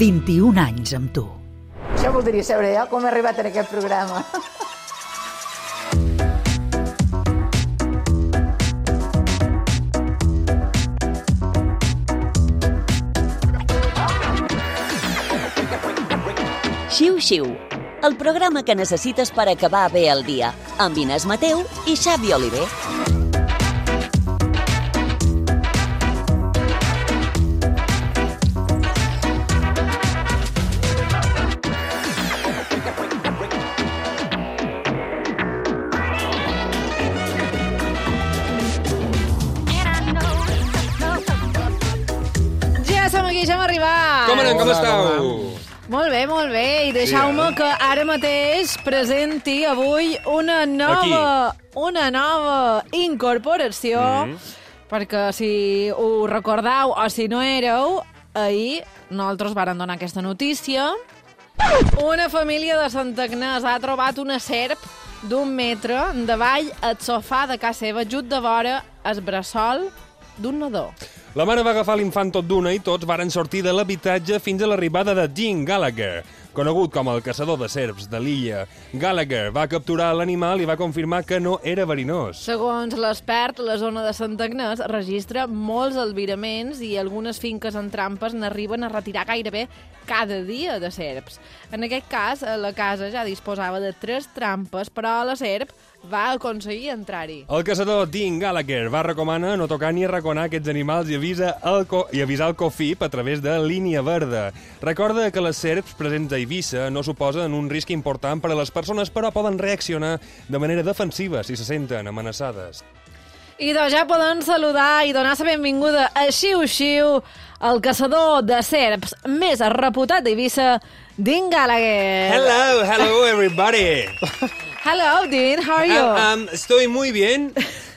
21 anys amb tu. Això voldria saber jo, com he arribat a aquest programa. Xiu-xiu, el programa que necessites per acabar bé el dia, amb Inés Mateu i Xavi Oliver. Ja som aquí, ja hem arribat. Com anem, com esteu? Molt bé, i deixeu-me que ara mateix presenti avui una nova incorporació, perquè si ho recordeu o si no éreu, ahir nosaltres vàrem donar aquesta notícia. Una família de Santa Agnès ha trobat una serp d'1 metre davall el sofà de casa seva, just de vora el bressol d'un nadó. La mare va agafar l'infant tot d'una i tots varen sortir de l'habitatge fins a l'arribada de Dean Gallagher, conegut com el caçador de serps de l'illa. Gallagher va capturar l'animal i va confirmar que no era verinós. Segons l'expert, la zona de Santa Agnès registra molts albiraments i algunes finques en trampes n'arriben a retirar gairebé cada dia de serps. En aquest cas, la casa ja disposava de 3 trampes, però la serp va aconseguir entrar-hi. El caçador Dean Gallagher va recomanar no tocar ni arraconar aquests animals i avisar el COFIP a través de línia verda. Recorda que les serps presents a Eivissa no suposen un risc important per a les persones, però poden reaccionar de manera defensiva si se senten amenaçades. I doncs ja poden saludar i donar la benvinguda a Xiu-Xiu, el caçador de serps més reputat d'Eivissa, Dean Gallagher. Hello everybody. Hello, Dean, how are you? Estoy muy bien.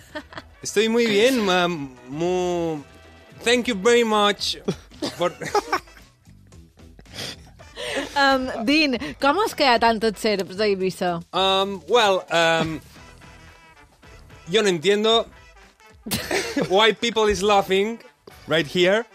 Thank you very much. Dean, com és que hi ha tantes serps a Eivissa? Yo no entiendo why people is laughing right here.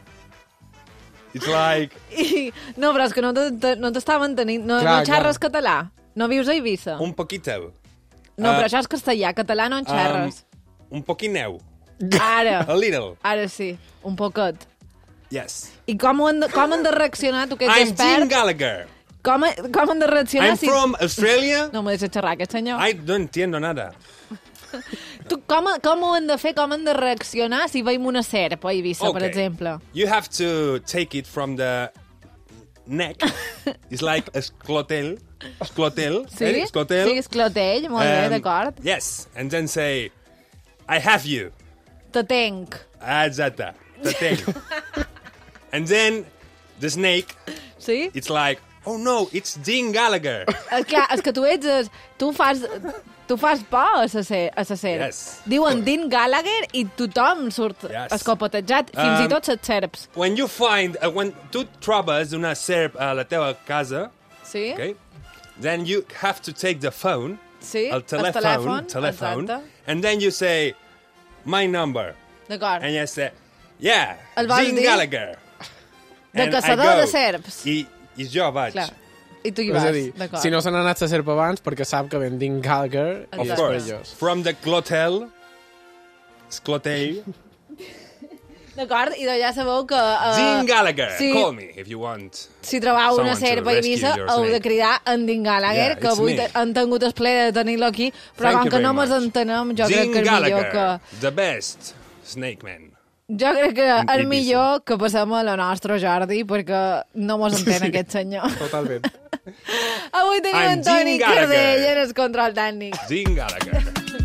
It's like... No, però és que no t'estaven tenint... No xerres català? No vius a Eivissa? Un poquito. No, però això és castellà. Català no en xerres. Un poquineu. Ara. A little. Ara sí. Un poquet. Yes. I com han de reaccionar, tu que ets I'm expert? Dean Gallagher. Com han de reaccionar I'm from Australia. No m'ho deixes xerrar, aquest senyor. I no entiendo nada. Tu, com ho han de fer, com han de reaccionar si veiem una serp a Eivissa, per exemple? You have to take it from the neck. It's like esclotel. Sí? Esclotel. Sí, esclotell, molt bé, d'acord. Yes, and then say, I have you. Te tenc. Exacte, te tenc. And then the snake, Sí? it's like, oh no, it's Dean Gallagher. És que tu ets... Tu fas por a la serp. Yes. Diuen Dean Gallagher i tothom surt escopetejat, fins i tot les serps. When tu trobes una serp a la teva casa, Sí? okay, then you have to take the phone, Sí, el telèfon, exacte. and then you say, my number. D'acord. And you say, yeah, El vols Dean dir? Gallagher. De And caçador I go. de serps. I jo vaig. Clar. I tu hi És vas, a dir, d'acord. si no se n'ha anat la serp abans, perquè sap que ven Dean Gallagher Of i és course. perillós. From the clotell. Sclotell. D'acord, i doncs ja sabeu que... Dean Gallagher. sí. Call me if you want. Si trobeu una Someone to serp a Eivissa, rescue your heu de snake. cridar en Dean Gallagher, Yeah, que it's avui me. han tingut el plaer de tenir-lo aquí, però Thank com you que no very mos much. entenem, jo Dean crec que és millor que... Gallagher, the best snake man. Jo crec que és Eivissa. millor que passem a la nostra Jordi, perquè no mos entén aquest senyor. Totalment. Avui tenim I'm Antoni Dean Gallagher. Cardell en el control tècnic. Dean Gallagher.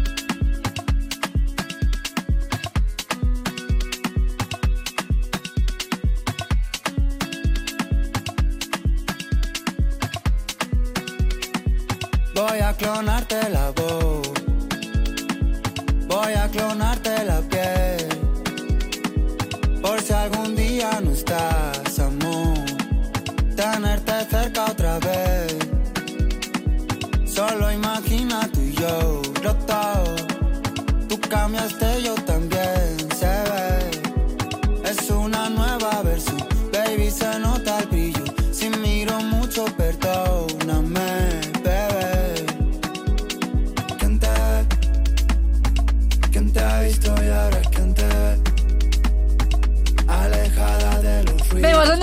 Voy a clonarte la voz, voy a clonarte la piel, por si algún día no estás, amor, tenerte cerca otra vez. Solo imagina tú y yo, roto, tú cambiaste, yo también, se ve, es una nueva versión, baby, se nota el brillo.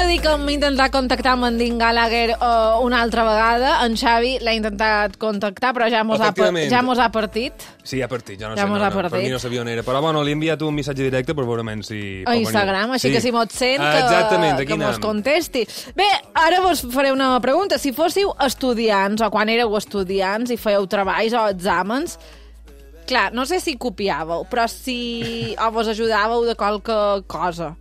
dir que hem intentat contactar amb en Dean Gallagher una altra vegada. En Xavi l'ha intentat contactar, però ja mos ha partit. Sí, ha partit, ja no Ja sé, mos ha partit. per mi no sabia on era. Però bueno, li he enviat un missatge directe per veure si... A Instagram, així que si mos sent, exactament, que mos contesti. Bé, ara vos faré una pregunta. Si fóssiu estudiants, o quan éreu estudiants i fèieu treballs o exàmens, clar, no sé si copiàveu, però si o vos ajudàveu de qualque cosa.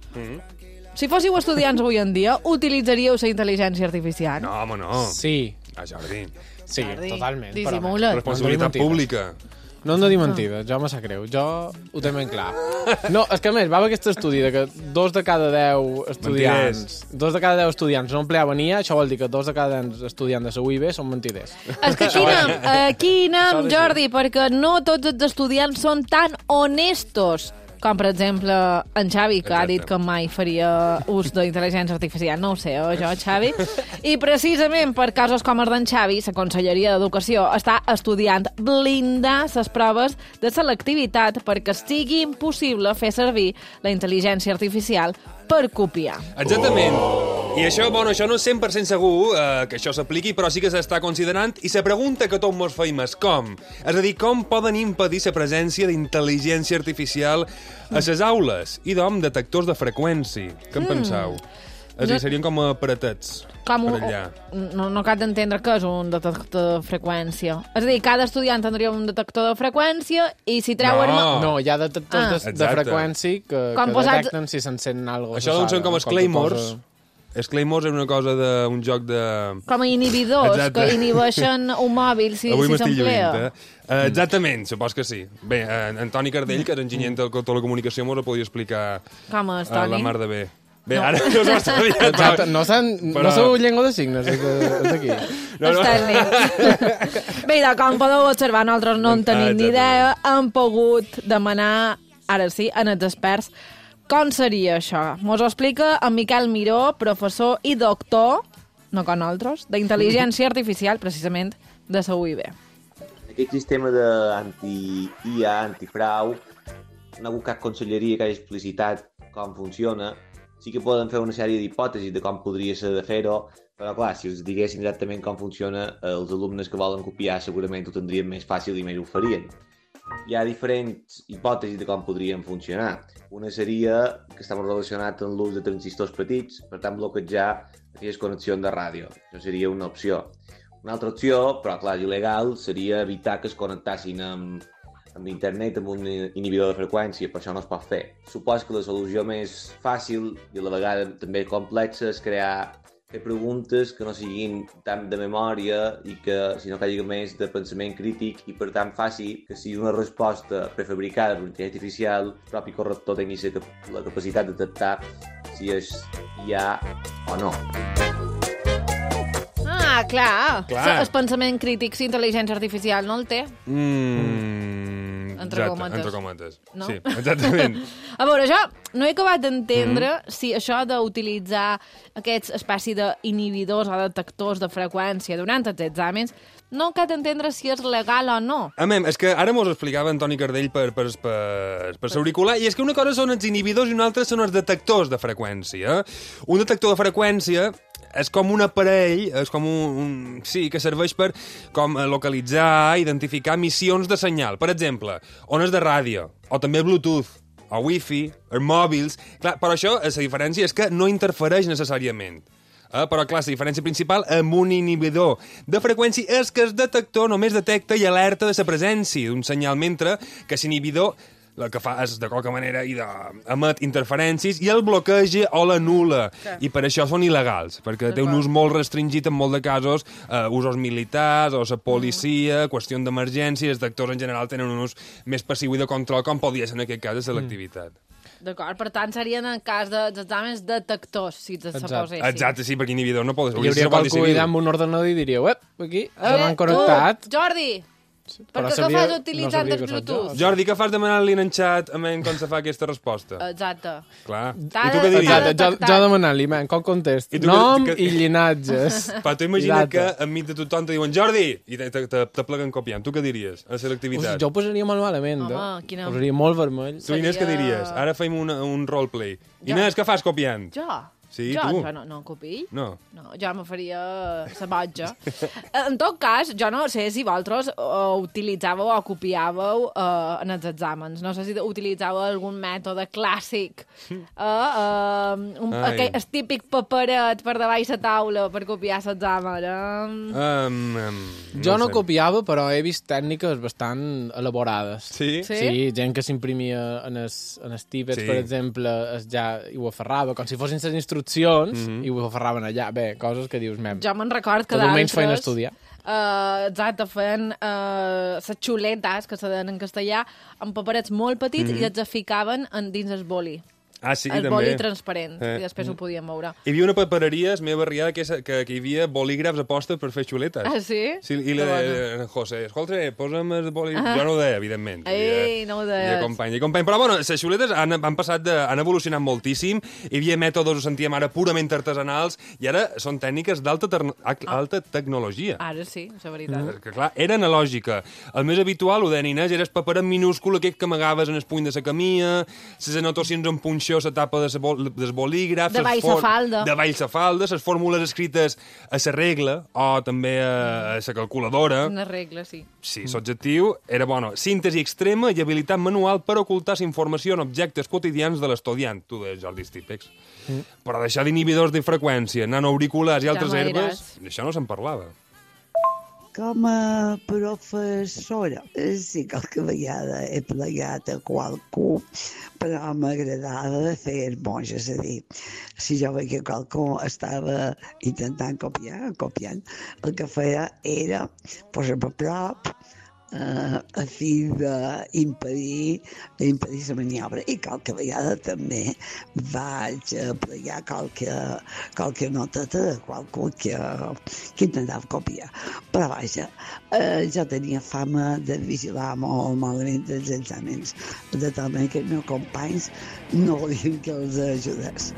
Si fóssiu estudiants avui en dia, utilitzaríeu la intel·ligència artificial? No, home, no. Sí. Jordi. Sí, totalment. Dissimula't. Responsabilitat pública. No hem de dir mentides, jo me sap greu. Jo ho tenc ben clar. No, és que a més, va haver aquest estudi de que 2 de cada 10 estudiants... 2 de cada 10 estudiants no empleaven IA, això vol dir que 2 de cada 10 estudiants de la UIB són mentiders. És que aquí anem, Jordi, perquè no tots els estudiants són tan honestos com, per exemple, en Xavi, que ha dit que mai faria ús d'intel·ligència artificial. No ho sé, jo, Xavi. I precisament per casos com els d'en Xavi, la Conselleria d'Educació està estudiant blindar les proves de selectivitat perquè sigui impossible fer servir la intel·ligència artificial per copiar. Exactament. I això, bueno, això no és 100% segur que això s'apliqui, però sí que s'està considerant. I la pregunta que tots mos feim és com? És a dir, com poden impedir la presència d'intel·ligència artificial a les aules? I d'om, detectors de freqüència. Què en penseu? És a dir, serien com aparatets per allà. No cal d'entendre què és un detector de freqüència. És a dir, cada estudiant tindria un detector de freqüència i si treuen... No, hi ha detectors de freqüència que detecten si s'encén alguna cosa. Això doncs són com els Claymores. Els Claymores és una cosa d'un joc de... Com a inhibidors, que inhibeixen un mòbil si s'emplea. Exactament, supos que sí. Bé, Antoni Cardell, que és enginyer de telecomunicació, m'ho podria explicar com és, Toni? la mar de bé. Bé, ara no s'ho està dient. Exacte, no sou llengua de signes, és aquí. No. Bé, com podeu observar, nosaltres no en tenim ni idea. Hem pogut demanar, ara sí, en els experts, com seria això? Mos ho explica en Miquel Miró, professor i doctor, no com nosaltres, d'intel·ligència artificial, precisament, de la UIB. Aquest sistema d'anti-IA, antifrau, no ha hagut cap conselleria que hagi explicitat com funciona. Sí que poden fer una sèrie d'hipòtesis de com podria ser de fer-ho, però clar, si els diguessin exactament com funciona, els alumnes que volen copiar segurament ho tindrien més fàcil i més ho farien. Hi ha diferents hipòtesis de com podrien funcionar. Una seria que està molt relacionat amb l'ús de transistors petits, per tant bloquejar aquelles connexions de ràdio. Això seria una opció. Una altra opció, però clar, il·legal, seria evitar que es connectassin amb internet, amb un inhibidor de freqüència, però això no es pot fer. Suposo que la solució més fàcil i a la vegada també complexa és fer preguntes que no siguin tant de memòria i que, sinó que hi hagi més de pensament crític i, per tant, faci que sigui una resposta prefabricada per intel·ligència artificial, el propi corrector tingui la capacitat de detectar si és IA o no. Ah, clar. El pensament crític, si intel·ligència artificial no el té. Entre cometes. No? Sí, exactament. A veure, jo no he acabat d'entendre si això d'utilitzar aquests espècie d'inhibidors o detectors de freqüència durant els exàmens no cal d'entendre si és legal o no. És que ara mos explicava Antoni Cardell per l'auricular, i és que una cosa són els inhibidors i una altra són els detectors de freqüència. Un detector de freqüència és com un aparell, és com sí, que serveix per com localitzar, identificar emissions de senyal. Per exemple, ones de ràdio, o també Bluetooth, o Wi-Fi, els mòbils... Clar, però això, la diferència és que no interfereix necessàriament. Però, clar, la diferència principal amb un inhibidor de freqüència és que el detector només detecta i alerta de la presència d'un senyal, mentre que l'inhibidor el que fa és, de qualque manera, emet interferències i el bloqueja o l'anul·la. I per això són il·legals, perquè té un ús molt restringit en molt de casos, usos militars o la policia, qüestió d'emergència, els detectors en general tenen un ús més passiu i de control, com podria ser en aquest cas de selectivitat. D'acord, per tant, serien en cas dels exàmens detectors, si se posessin. Exacte, sí, perquè inhibidor no pot ser. Hi hauria qualcú amb un ordenador i diria, aquí, se m'han connectat. Jordi! Perquè què fas utilitzant el Bluetooth? Jordi, què fas demanant-li en xat com se fa aquesta resposta? Exacte. Clar. I tu què diries? Jo demanant-li, com contest? Nom i llinatges. Però tu imagina que enmig de tothom te diuen Jordi! I te pleguen copiant. Tu què diries a selectivitat? Jo ho posaria molt malament. Posaria molt vermell. Tu, Inés, què diries? Ara fem un roleplay. Inés, què fas copiant? Jo? Sí, jo, tu? Jo no copio. No. No, jo me faria la boja. En tot cas, jo no sé si vosaltres utilitzàveu o copiàveu en els exàmens. No sé si utilitzàveu algun mètode clàssic. El típic paperet per davall la taula per copiar l'examen. Jo no copiava, però he vist tècniques bastant elaborades. Sí? Sí, gent que s'imprimia en els tíbets, per exemple, ja ho aferrava, com si fossin les instruccions, i ho aferraven allà. Bé, coses que dius, jo me'n record que almenys feien estudiar. Exacte, feien les xuletes, que se deien en castellà, amb paperets molt petits i els ficaven dins el boli. Ah, sí, el també. boli transparent, i després ho podíem moure. Hi havia una papereria, es meva barriada, que hi havia bolígrafs a posta per fer xuletes. Ah, sí? Sí, i en José, escolta, posa'm el bolígraf... Jo no ho deia, evidentment. Ei, no ho deies. I company. Però, bueno, les xuletes han evolucionat moltíssim. Hi havia mètodes, ho sentíem ara, purament artesanals, i ara són tècniques d'alta tecnologia. Ara sí, és la veritat. Que, clar, era analògica. El més habitual, ho deien Inés, era el paperet minúscul, aquest que amagaves en el puny de la camia, les anotacions en punxó, la tapa del bolígraf... De baix la falda. De baix la falda, les fórmules escrites a la regla, o també a la calculadora. Una regla, sí. Sí, l'objectiu era, bueno, síntesi extrema i habilitat manual per ocultar la informació en objectes quotidians de l'estudiant. Tu deies, Jordi Stípex. Però deixar d'inhibidors de freqüència, nanoauriculars i altres herbes, d'això no se'n parlava. Com a professora, sí que qualque vegada he plegat a qualcú, però m'agradava fer monja, és a dir, si jo veia que qualcú estava intentant copiant, el que feia era posar-me a prop, a fi d'impedir la maniobra. I qualque vegada també vaig plegar qualque noteta de qualcú que intentava copiar. Però vaja, jo tenia fama de vigilar molt malament els exàmens, de tal manera que els meus companys no volien que els ajudés.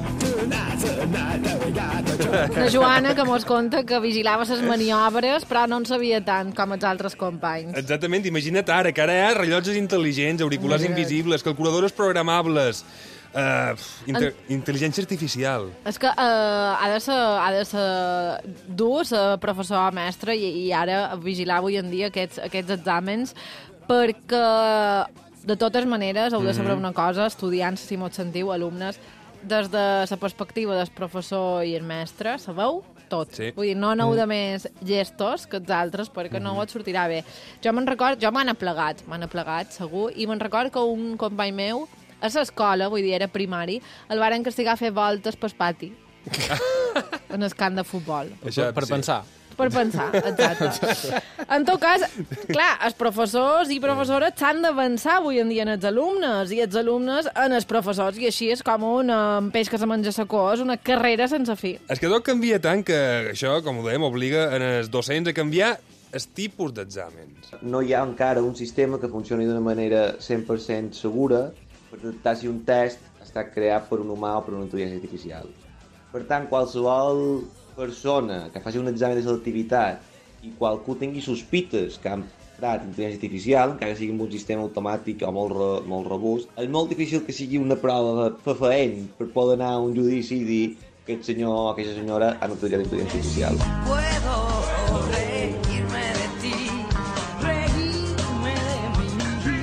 La Joana, que mos conta que vigilava les maniobres, però no en sabia tant com els altres companys. Exactament, imagina't ara, que ara hi ha rellotges intel·ligents, auriculars invisibles, calculadores programables, intel·ligència artificial. És que ha de ser dur ser professor o mestre i ara vigilar avui en dia aquests exàmens, perquè de totes maneres heu de saber una cosa, estudiants, si mos sentiu, alumnes, des de la perspectiva del professor i el mestre, sabeu tot. Sí. Vull dir, no aneu de més llestos que els altres, perquè no et sortirà bé. Jo me'n record, jo m'han aplegat segur, i me'n record que un company meu a l'escola, vull dir, era primari, el varen castigar a fer voltes pel pati en el camp de futbol. Per pensar. Per pensar, exacte. En tot cas, clar, els professors i professores s'han d'avançar avui en dia en els alumnes, i els alumnes en els professors, i així és com un peix que se menja la cua, és una carrera sense fi. És que tot canvia tant que això, com ho dèiem, obliga els docents a canviar el tipus d'exàmens. No hi ha encara un sistema que funcioni d'una manera 100% segura per detectar si un test ha estat creat per un humà o per una intel·ligència artificial. Per tant, qualsevol persona que faci un examen de selectivitat i qualcú tingui sospites que han emprat intel·ligència artificial, encara sigui amb un sistema automàtic o molt robust, és molt difícil que sigui una prova fefaent per poder anar a un judici i dir que aquest senyor o aquesta senyora han utilitzat intel·ligència artificial. Puedo reírme de ti, reírme de mí.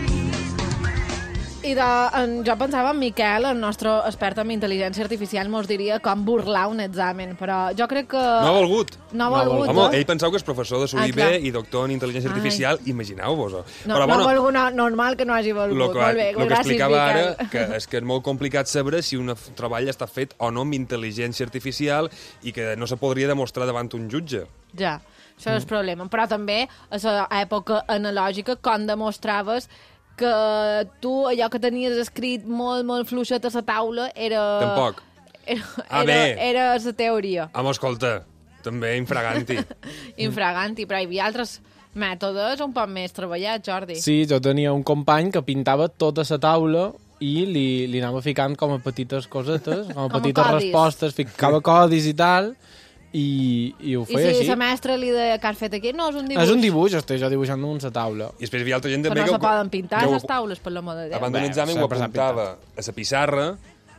I jo pensava en Miquel, el nostre expert en intel·ligència artificial, mos diria com burlar un examen, però jo crec que... No ha volgut. No ha volgut. Home, ell pensava que és professor de SUIB i doctor en intel·ligència artificial, imagineu-vos-ho. No ha volgut, normal que no hagi volgut. Molt bé, gràcies, Miquel. El que explicava ara, és que és molt complicat saber si un treball està fet o no amb intel·ligència artificial i que no se podria demostrar davant un jutge. Ja, això és el problema. Però també, a l'època analògica, com demostraves que tu, allò que tenies escrit molt, molt fluixet a la taula, era... Tampoc. Era la teoria. Home, escolta, també infraganti. Infraganti, però hi havia altres mètodes un poc més treballats, Jordi. Sí, jo tenia un company que pintava tota la taula i li anava ficant com a petites cosetes, com a petites respostes, ficava codis i tal, i ho feia així. I si la mestra li deia que has fet aquí, no, és un dibuix. És un dibuix, estic jo dibuixant damunt la taula. I després hi havia altra gent també que... no se poden pintar les taules, per l'amor de Déu. Abans d'un examen ho apuntava a la pissarra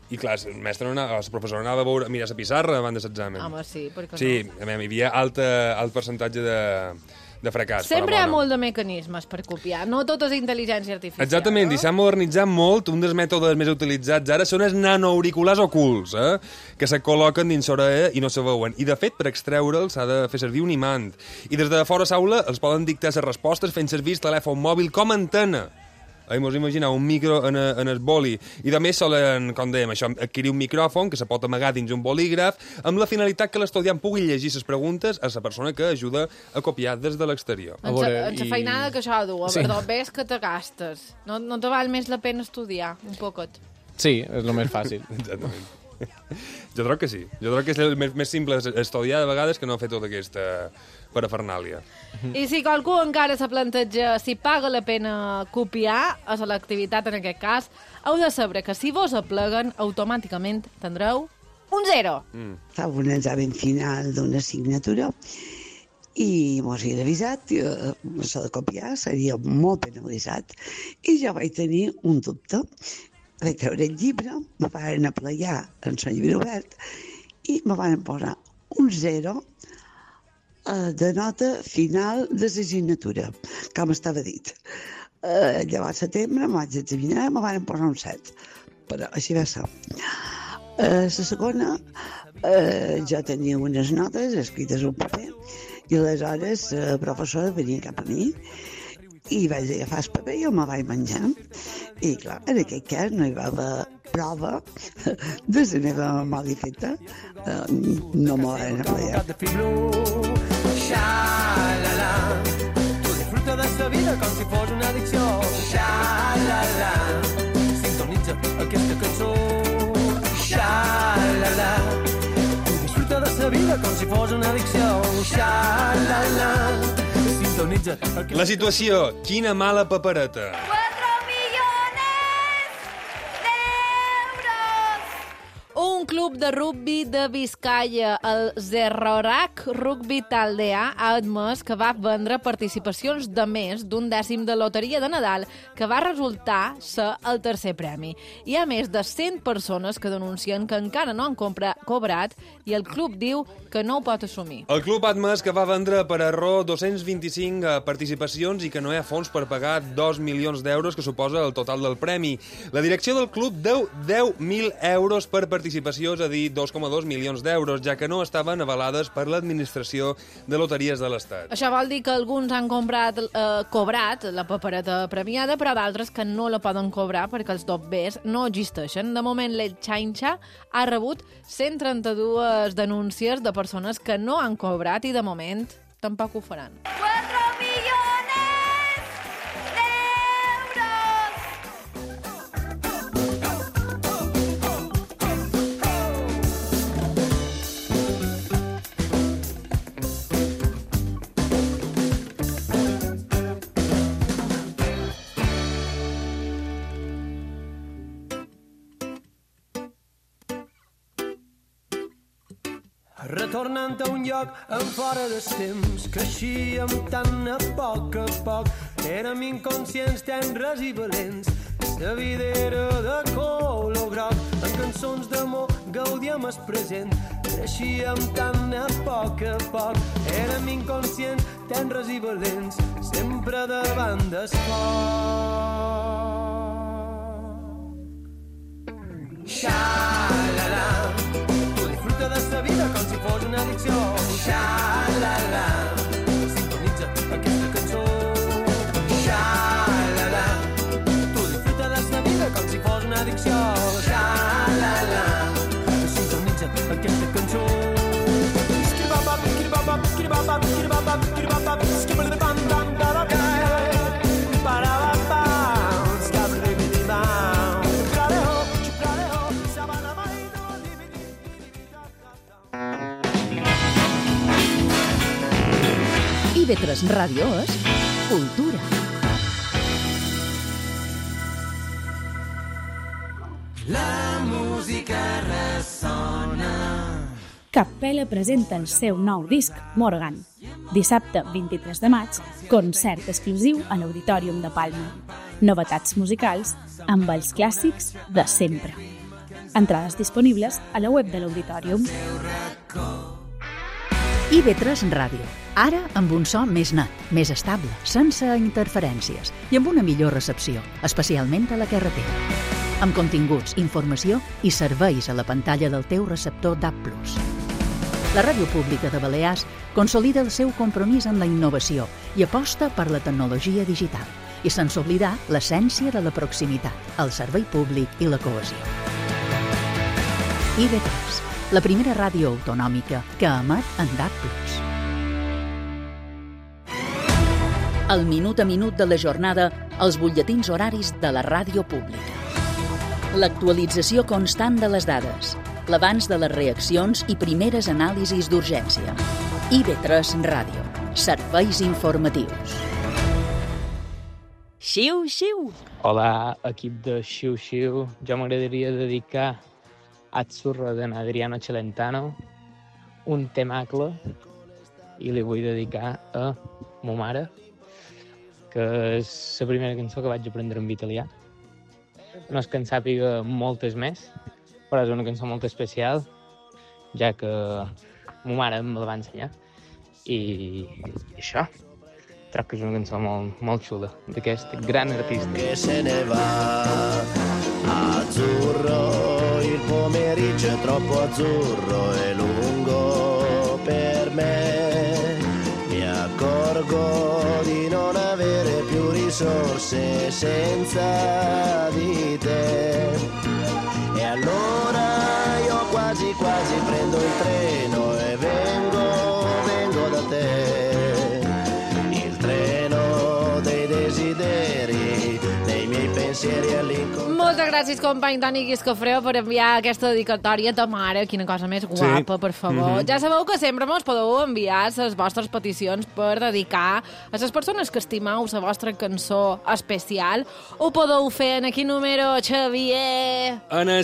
I clar, el professor anava a mirar la pissarra abans de l'examen. Home, sí, perquè sí, no? Sí, hi havia alt percentatge de fracàs. Sempre hi ha molt de mecanismes per copiar, no tot és intel·ligència artificial. Exactament, i s'ha modernitzat molt. Un dels mètodes més utilitzats ara són els nanoauriculars ocults, que se col·loquen dins l'orella i no se veuen. I, de fet, per extreure'ls s'ha de fer servir un imant. I des de fora l'aula els poden dictar les respostes fent servir el telèfon mòbil com a antena. Mos imagineu un micro en el boli. I també solen, com dèiem, això, adquirir un micròfon que se pot amagar dins un bolígraf amb la finalitat que l'estudiant pugui llegir les preguntes a la persona que ajuda a copiar des de l'exterior. En la feinada que això du, perdó, ves que te gastes. No te val més la pena estudiar un poquet. Sí, és el més fàcil. Exactament. Jo crec que sí. Jo crec que és el més simple estudiar de vegades que no fer tota aquesta parafernàlia. I si qualcú encara se planteja si paga la pena copiar a l'activitat en aquest cas, heu de saber que si vos apleguen, automàticament tindreu un 0. Estava un examen final d'una assignatura i mos havien avisat que això de copiar seria molt penalitzat. I jo vaig tenir un dubte. Vaig treure el llibre, me van aplegar en el llibre obert i me van posar un 0 de nota final de l'assignatura, com estava dit. Llavors, al setembre, em vaig examinar, me van posar un 7. Però així va ser. La segona, jo tenia unes notes escrites al paper i aleshores la professora venia cap a mi i vaig agafar el paper i me vaig menjar. I clar, en aquest cas no hi va haver prova de la meva mala feta. No me van aplegar. Xa-la-la, tu disfruta de la vida com si fos una addicció. Xa-la-la, sintonitza aquesta cançó. Xa-la-la, tu disfruta de la vida com si fos una addicció. Xa-la-la, sintonitza aquesta... La situació, quina mala papereta. 4 millones d'euros! Un club de rugbi de Vizcaya, el Zerrorak Rugby Taldea, ha admès que va vendre participacions de més d'un dècim de loteria de Nadal, que va resultar ser el tercer premi. Hi ha més de 100 persones que denuncien que encara no han cobrat i el club diu que no ho pot assumir. El club ha admès que va vendre per error 225 participacions i que no hi ha fons per pagar 2 milions d'euros, que suposa el total del premi. La direcció del club deu 10.000 euros per participació, és a dir, 2,2 milions d'euros, ja que no estaven avalades per l'Administració de Loteries de l'Estat. Això vol dir que alguns han cobrat la papereta premiada, però d'altres que no la poden cobrar perquè els dobbers no existeixen. De moment, l'Elxanxa ha rebut 132 denúncies de persones que no han cobrat i, de moment, tampoc ho faran. 4 millones d'euros! Retornant a un lloc en fora dels temps, creixíem tan a poc, érem inconscients, tenres i valents. La vida era de color groc, en cançons d'amor gaudíem el present. Creixíem tan a poc, érem inconscients, tenres i valents, sempre davant del foc. Xa-la-la, de la vida com si fos una addicció. Xa-la-la, sintonitza aquesta cançó. Xa-la-la, tu disfruta de la vida com si fos una addicció. Xa-la-la, sintonitza aquesta cançó. Skiri-bap-bap, skiri-bap-bap, skiri-bap-bap, skiri-bap-bap, skiri-bap-bap, skiri-bap-bap, IB3 Ràdio és cultura. La música ressona. Capella presenta el seu nou disc, Morgan. Dissabte 23 de maig, concert exclusiu a l'Auditorium de Palma. Novetats musicals amb els clàssics de sempre. Entrades disponibles a la web de l'Auditorium. IB3 Ràdio. Ara amb un so més net, més estable, sense interferències i amb una millor recepció, especialment a la carretera. Amb continguts, informació i serveis a la pantalla del teu receptor DAB+. La Ràdio Pública de Balears consolida el seu compromís amb la innovació i aposta per la tecnologia digital, i sense oblidar l'essència de la proximitat, el servei públic i la cohesió. IB3, la primera ràdio autonòmica que emet en DAB+. El minut a minut de la jornada, els butlletins horaris de la ràdio pública. L'actualització constant de les dades, l'abans de les reaccions i primeres anàlisis d'urgència. IB3 Ràdio, serveis informatius. Xiu, xiu. Hola, equip de Xiu Xiu. Jo m'agradaria dedicar a Azzurro d'en Adriano Celentano un temacle i li vull dedicar a mo mare, que és la primera cançó que vaig aprendre en italià. No és que en sàpiga moltes més, però és una cançó molt especial, ja que mo mare me la va ensenyar. I això, trobo que és una cançó molt xula, d'aquest gran artista. Che se ne va, azzurro, il pomeriggio è troppo azzurro e lungo per me. Mi accorgo di non avere più risorse senza di te. E allora io quasi prendo il treno e vengo da te. Il treno dei desideri, dei miei pensieri all'incontrario. Moltes gràcies, company Toni Quiscofreu, per enviar aquesta dedicatòria a ta mare. Quina cosa més guapa, per favor. Ja sabeu que sempre mos podeu enviar les vostres peticions per dedicar a les persones que estimeu la vostra cançó especial. Ho podeu fer en quin número, Xavier? En el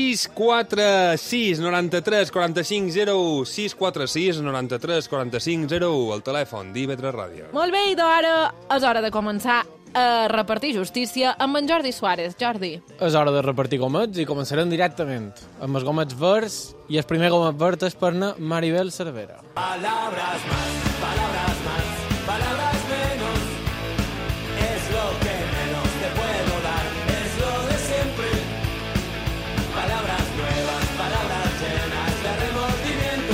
646 93 45 01, 646 93 45 01, el telèfon d'IB3 Ràdio. Molt bé, i ara és hora de començar a repartir justícia amb en Jordi Suárez. Jordi. És hora de repartir gomets i començarem directament amb els gomets verds, i el primer gomet verd és per Maribel Cervera. Palabras más, palabras menos, es lo que menos te puedo dar, es lo de siempre. Palabras nuevas, palabras llenas de remordimiento,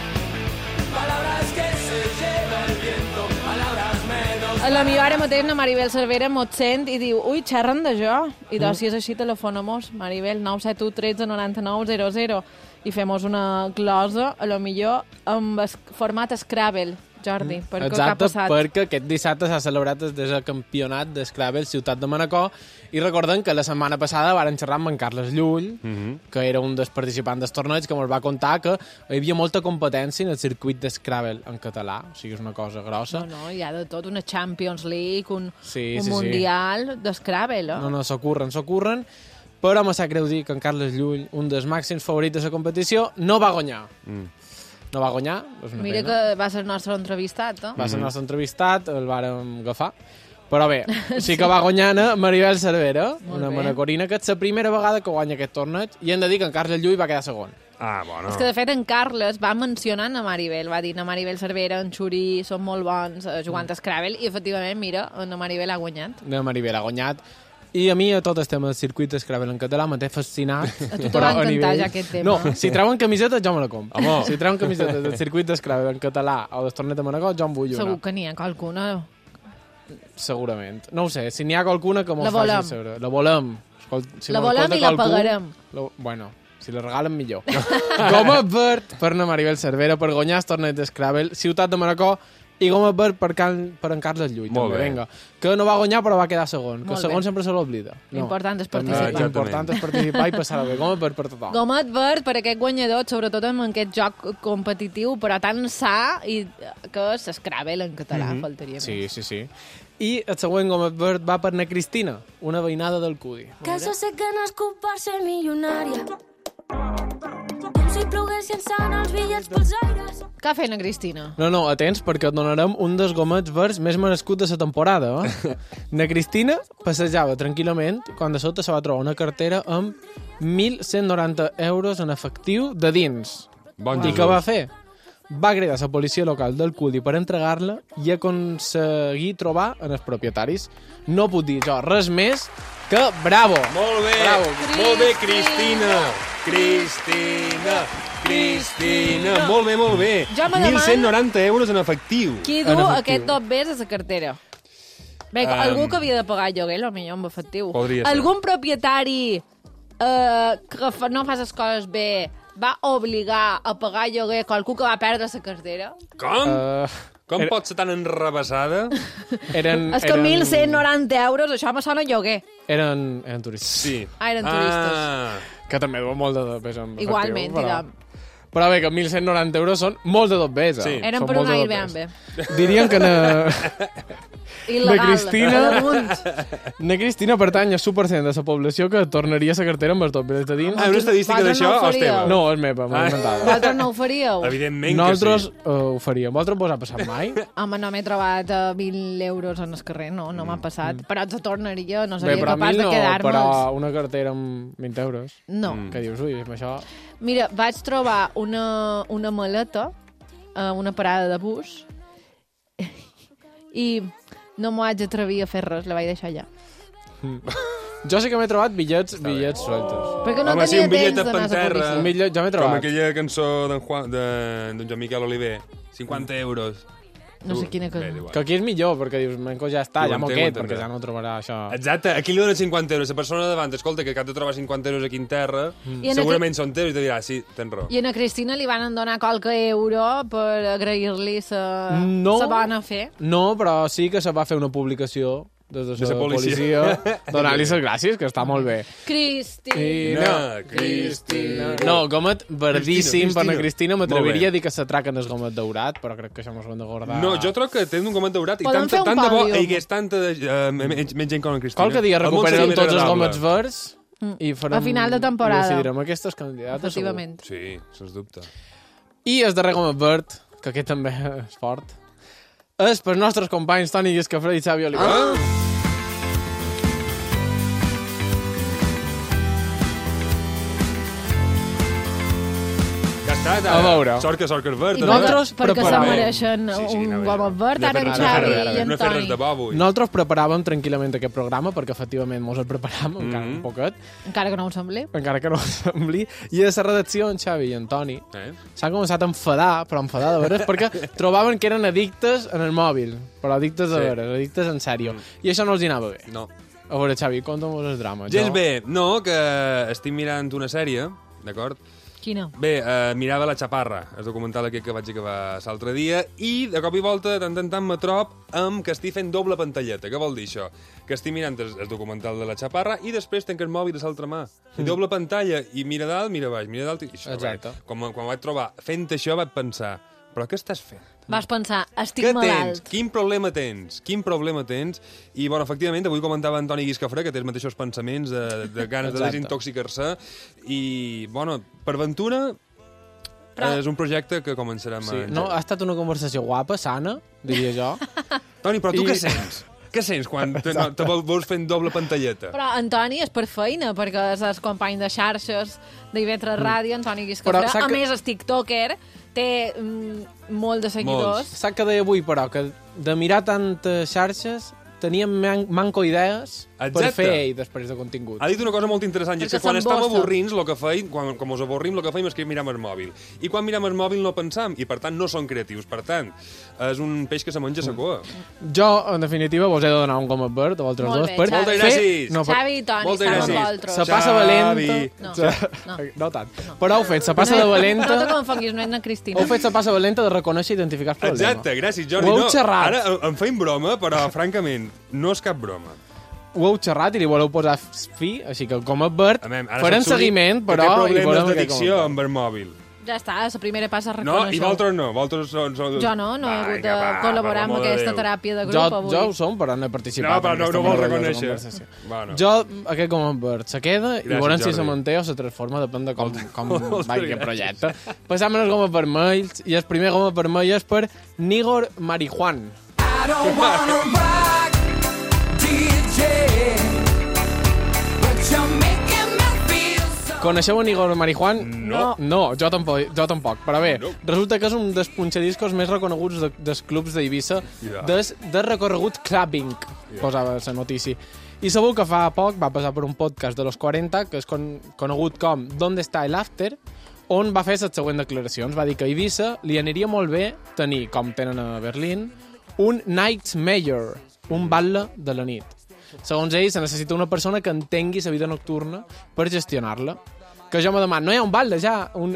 palabras que se lleva el viento, palabras menos. A la millor ara mateix la Maribel Cervera mos sent i diu, ui, xerren de jo. I doncs, si és així, telefona-mos, Maribel, 971 13 99 00, i fem-nos una glosa, a lo millor, amb format Scrabble, Jordi, perquè què ha passat? Perquè aquest dissabte s'ha celebrat el campionat d'Scrabble Ciutat de Manacor, i recordem que la setmana passada varen xerrar amb en Carles Llull, que era un dels participants del torneig, que ens va contar que hi havia molta competència en el circuit d'Scrabble en català, o sigui, és una cosa grossa. No, hi ha de tot, una Champions League, un Mundial d'Scrabble. No, s'ocorren, però me sap greu dir que en Carles Llull, un dels màxims favorits de la competició, no va guanyar. No va guanyar, és una Mira pena. que va ser el nostre entrevistat, Va ser el nostre entrevistat, el vàrem agafar. Però bé, sí que va guanyar Maribel Cervera, una manacorina, que és la primera vegada que guanya aquest torneig, i hem de dir que en Carles Llull va quedar segon. Ah, bueno. És que, de fet, en Carles va mencionant a Maribel, va dir, na Maribel Cervera, en Xuri, són molt bons jugant a Scrabble, i, efectivament, mira, na Maribel ha guanyat. Na Maribel ha guanyat. I a mi, a tot el tema del circuit d'Scrabble en català, m'ha fascinat. A tu te va encantar ja aquest tema. No, si treuen camisetes, jo me la compro. Si treuen camisetes del circuit d'Scrabble en català o del torneig de Manacor, jo en vull una. Segur que n'hi ha qualcuna. Segurament. No ho sé, si n'hi ha qualcuna que mos faci saber. La volem. La volem i la pagarem. Bueno, si la regalen, millor. Gomet verd per Maribel Cervera per guanyar el torneig d'Scrabble Ciutat de Manacor, i gomet verd per en Carles Llull, també, vinga. Que no va guanyar, però va quedar segon. Que segon sempre se l'oblida. L'important és participar. L'important és participar i passar-ho bé. Gomet verd per tothom. Gomet verd per aquest guanyador, sobretot en aquest joc competitiu, però tan sa i que s'Scrabble en català, faltaria més. Sí. I el següent gomet verd va per Cristina, una veïnada del Cudi. Que jo sé que nascut per ser milionària. Com si plogués Cristina si ensana els bitllets pels aires. Què feina, Cristina? No, atents, perquè et donarem un dels gomets verds més merescut de la temporada. Na Cristina passejava tranquil·lament quan de sota se va trobar una cartera amb 1.190 euros en efectiu de dins. I què va fer? Va cridar la policia local del Culdi per entregar-la i aconseguir trobar en els propietaris. No puc dir jo res més que bravo! Molt bé, bravo. Molt bé, Cristina! Molt bé. Jo me demano 1.190 euros en efectiu. Qui du aquest 2 bes a la cartera? Bé, algú que havia de pagar lloguer, potser amb efectiu. Podria ser. Algun propietari que no fa les coses bé va obligar a pagar lloguer qualcú que va perdre la cartera? Com? Com pot ser tan enrebaçada? És que 1.190 euros, això me sona lloguer. Eren turistes. Sí. Eren turistes. Que també du molt de pes en efectiu. Igualment, però bé, que 1.190 euros són molts de 2 bes. Sí. Eren per un Airbnb. Dirien que Il·legal. Na Cristina pertany al 1% de la població que tornaria la cartera amb els 2 bes de dins. Una estadística d'això o és teva? No, és meva, m'ho he inventat. Vosaltres no ho faríeu? Evidentment Nosaltres ho faríem. Vosaltres vos ha passat mai? Home, no m'he trobat 1.000 euros en el carrer, no m'ha passat. Però ens tornaria, no Bé, seria però capaç de quedar-me'ls. però una cartera amb 20 euros. No. Què dius? Ui, amb això... Mira, vaig trobar una maleta a una parada de bus i no m'ho haig atrevir a fer res, la vaig deixar allà. Jo sí que m'he trobat bitllets sueltos. Perquè no tenia temps d'anar a la policia. Un bitllet, jo m'he trobat. Com aquella cançó d'en Joan Miquel Oliver. 50 euros. No sé quina cosa. Que aquí és millor, perquè dius, menco ja està, ja m'ho quedo, perquè ja no trobarà això. Exacte, aquí li donen 50 euros. La persona davant, escolta, que cap de trobar 50 euros aquí en terra, segurament són teus i te dirà, sí, tens raó. I a Cristina li van donar qualque euro per agrair-li la bona fe. No, però sí que se va fer una publicació des de la policia donant-li les gràcies, que està molt bé. Cristina. No, gomet verdíssim per la Cristina. M'atreviria a dir que s'atraquen el gomet daurat, però crec que això mos ho hem de guardar. No, jo trobo que tens un gomet daurat i Podem fer un tant de bo pòdium. hi hagués tanta menys gent com la Cristina. Qualque dia recuperarem tots els gomets verds i farem... A final de temporada. Decidirem aquestes candidates. Efectivament. Sí, sens dubte. I el darrer gomet verd, que aquest també és fort, és pels nostres companys Toni Guiscafré i Xavi Oliver. A veure. Sort que és verd. I nosaltres, perquè se mereixen un gomet verd, ara en Xavi i en Toni. Nosaltres preparàvem tranquil·lament aquest programa, perquè efectivament mos el preparàvem, encara un poquet. Encara que no ho sembli. Encara que no ho sembli. I a la redacció, en Xavi i en Toni s'han començat a enfadar, però enfadar de veres, perquè trobaven que eren addictes en el mòbil. Però addictes de veres, addictes en sèrio. I això no els anava bé. No. A veure, Xavi, conta'm el drama. Gens bé. No, que estic mirant una sèrie, d'acord? Quina? Bé, mirava La Chaparra, el documental aquest que vaig acabar l'altre dia, i de cop i volta, de tant en tant, me trob amb que estic fent doble pantalleta. Què vol dir això? Que estic mirant el documental de La Chaparra i després tenc el mòbil a l'altra mà. I doble pantalla, i mira dalt, mira baix, mira dalt... I això, exacte. Quan vaig trobar fent això, vaig pensar, però què estàs fent? Vas pensar, estic què malalt. Tens? Quin problema tens? Quin problema tens? I, bueno, efectivament, avui comentava Antoni Guiscafré que té els mateixos pensaments de ganes de desintoxicar-se i, bueno, per ventura és un projecte que començarem a... No, ha estat una conversació guapa, sana, diria jo. Toni, però tu què sents? Què sents quan te vols fent doble pantalleta? Però Antoni és per feina, perquè és el company de xarxes d'Ivetra Ràdio, Antoni Guiscafré. A més, és tiktoker, té molt de seguidors. Saps què deia avui, però? Que de mirar tantes xarxes teníem manco idees per fer ell després de contingut. Ha dit una cosa molt interessant, i és que quan estem avorrins, el que feim, quan us avorrim, el que feim és que miram el mòbil. I quan miram el mòbil no pensam, i per tant no som creatius. Per tant, és un peix que se menja sa cua. Jo, en definitiva, vos he de donar un gomet verd a vosaltres dos. Moltes gràcies. Xavi i Toni, estan amb vosaltres. Se passa valenta... No tant. Però heu fet, se passa de valenta... No te confonguis, no és na Cristina. Heu fet, se passa valenta de reconèixer i identificar el problema. Exacte, gràcies, Jordi. Ho heu xerrat. Ara em feim broma, però, francament, no és cap broma. Ho heu xerrat i li voleu posar fi, així que com a verd farem seguiment, però... Que té problemes d'addicció amb el mòbil. Ja està, la primera passa a No, reconèixer. i vosaltres no. Vosaltres són... Jo no he hagut de col·laborar amb aquesta teràpia de grup avui. Jo ho som, però no he participat. No, però no vol reconèixer. Bueno. Jo, aquest com a verd se queda i veurem si se manté o se transforma, depèn de com vagi aquest projecte. Passam als goma vermells, i el primer goma vermell és per Nigor Marijuan. I don't wanna rock, DJ, but you're making me feel so... Coneixeu en Igor Marijuan? No. No, jo tampoc. Però bé, resulta que és un dels punxadiscos més reconeguts dels clubs d'Eivissa, des recorregut clubbing, posava la notícia. I sabeu que fa poc va passar per un podcast de los 40, que és conegut com ¿Dónde está el after?, on va fer les següents declaracions. Va dir que a Eivissa li aniria molt bé tenir, com tenen a Berlín, un Night Mayor, un batlle de la nit. Segons ell, se necessita una persona que entengui la vida nocturna per gestionar-la. Que jo me demano, no hi ha un batlle ja, un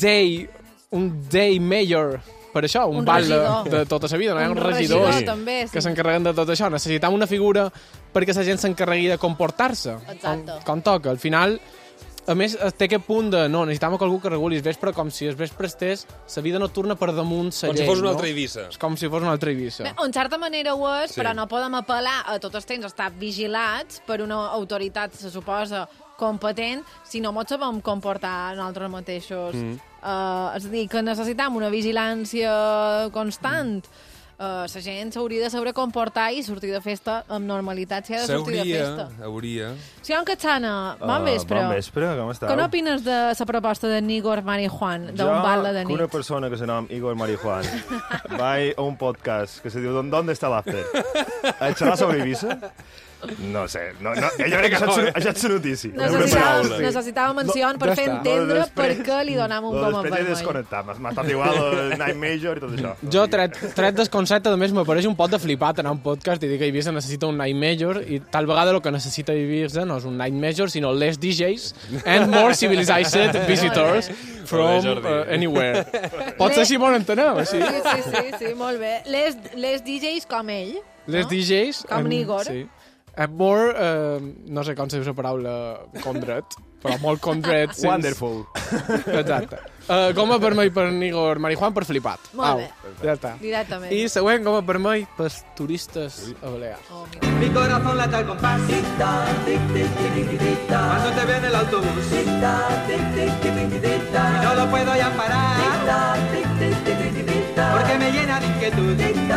day mayor, per això, un batlle de tota la vida, no hi ha un regidor també, sí. Que s'encarreguen de tot això. Necessitam una figura perquè la gent s'encarregui de comportar-se com toca. Al final, a més, té aquest punt de no, necessitam algú que reguli el vespre com si el vespre estés la vida nocturna per damunt la llei. Com si fos una altra Eivissa. És com si fos una altra Eivissa. Bé, en certa manera ho és, però no podem apel·lar a tots els temps estar vigilats per una autoritat, se suposa, competent, si no ens sabem comportar nosaltres mateixos. És a dir, que necessitam una vigilància constant. La gent s'hauria de saber comportar i sortir de festa amb normalitat si ha de sortir de festa. Hauria. Senyor Catsana, bon vespre. Bon vespre, com esteu? Què n'opines de la proposta de Nigor Marijuan, d'un batlle de nit? Jo, una persona que se nom Igor Marijuan, vaig a un podcast que se diu ¿Dónde está el after? A xerrar sobre Eivissa? No sé, jo crec que això és la notícia. Necessitava menció per fer entendre per què li donam un goma vermell. Després he desconnectat, m'ha estat igual el Night Major i tot això. Jo, tret del concepte, a més, m'apareix un pot de flipat anar a un podcast i dir que Eivissa necessita un Night Major i tal vegada el que necessita Eivissa no és un Night Major, sinó less DJs and more civilized visitors from anywhere. Pot ser així, molt entenem, així? Sí, molt bé. Les DJs com ell. Les DJs... Com Nigor. Sí. More, no sé com se diu la paraula condret, però molt condret. Wonderful. Exacte. Goma vermell per Nigor Marijuan per flipat. Molt bé. Ja està. Directament. I següent, goma vermell per turistes a Balears. Mi corazón late al compás. Cuando te ve en el autobús. Y no lo puedo ya parar. Porque me llena de inquietud.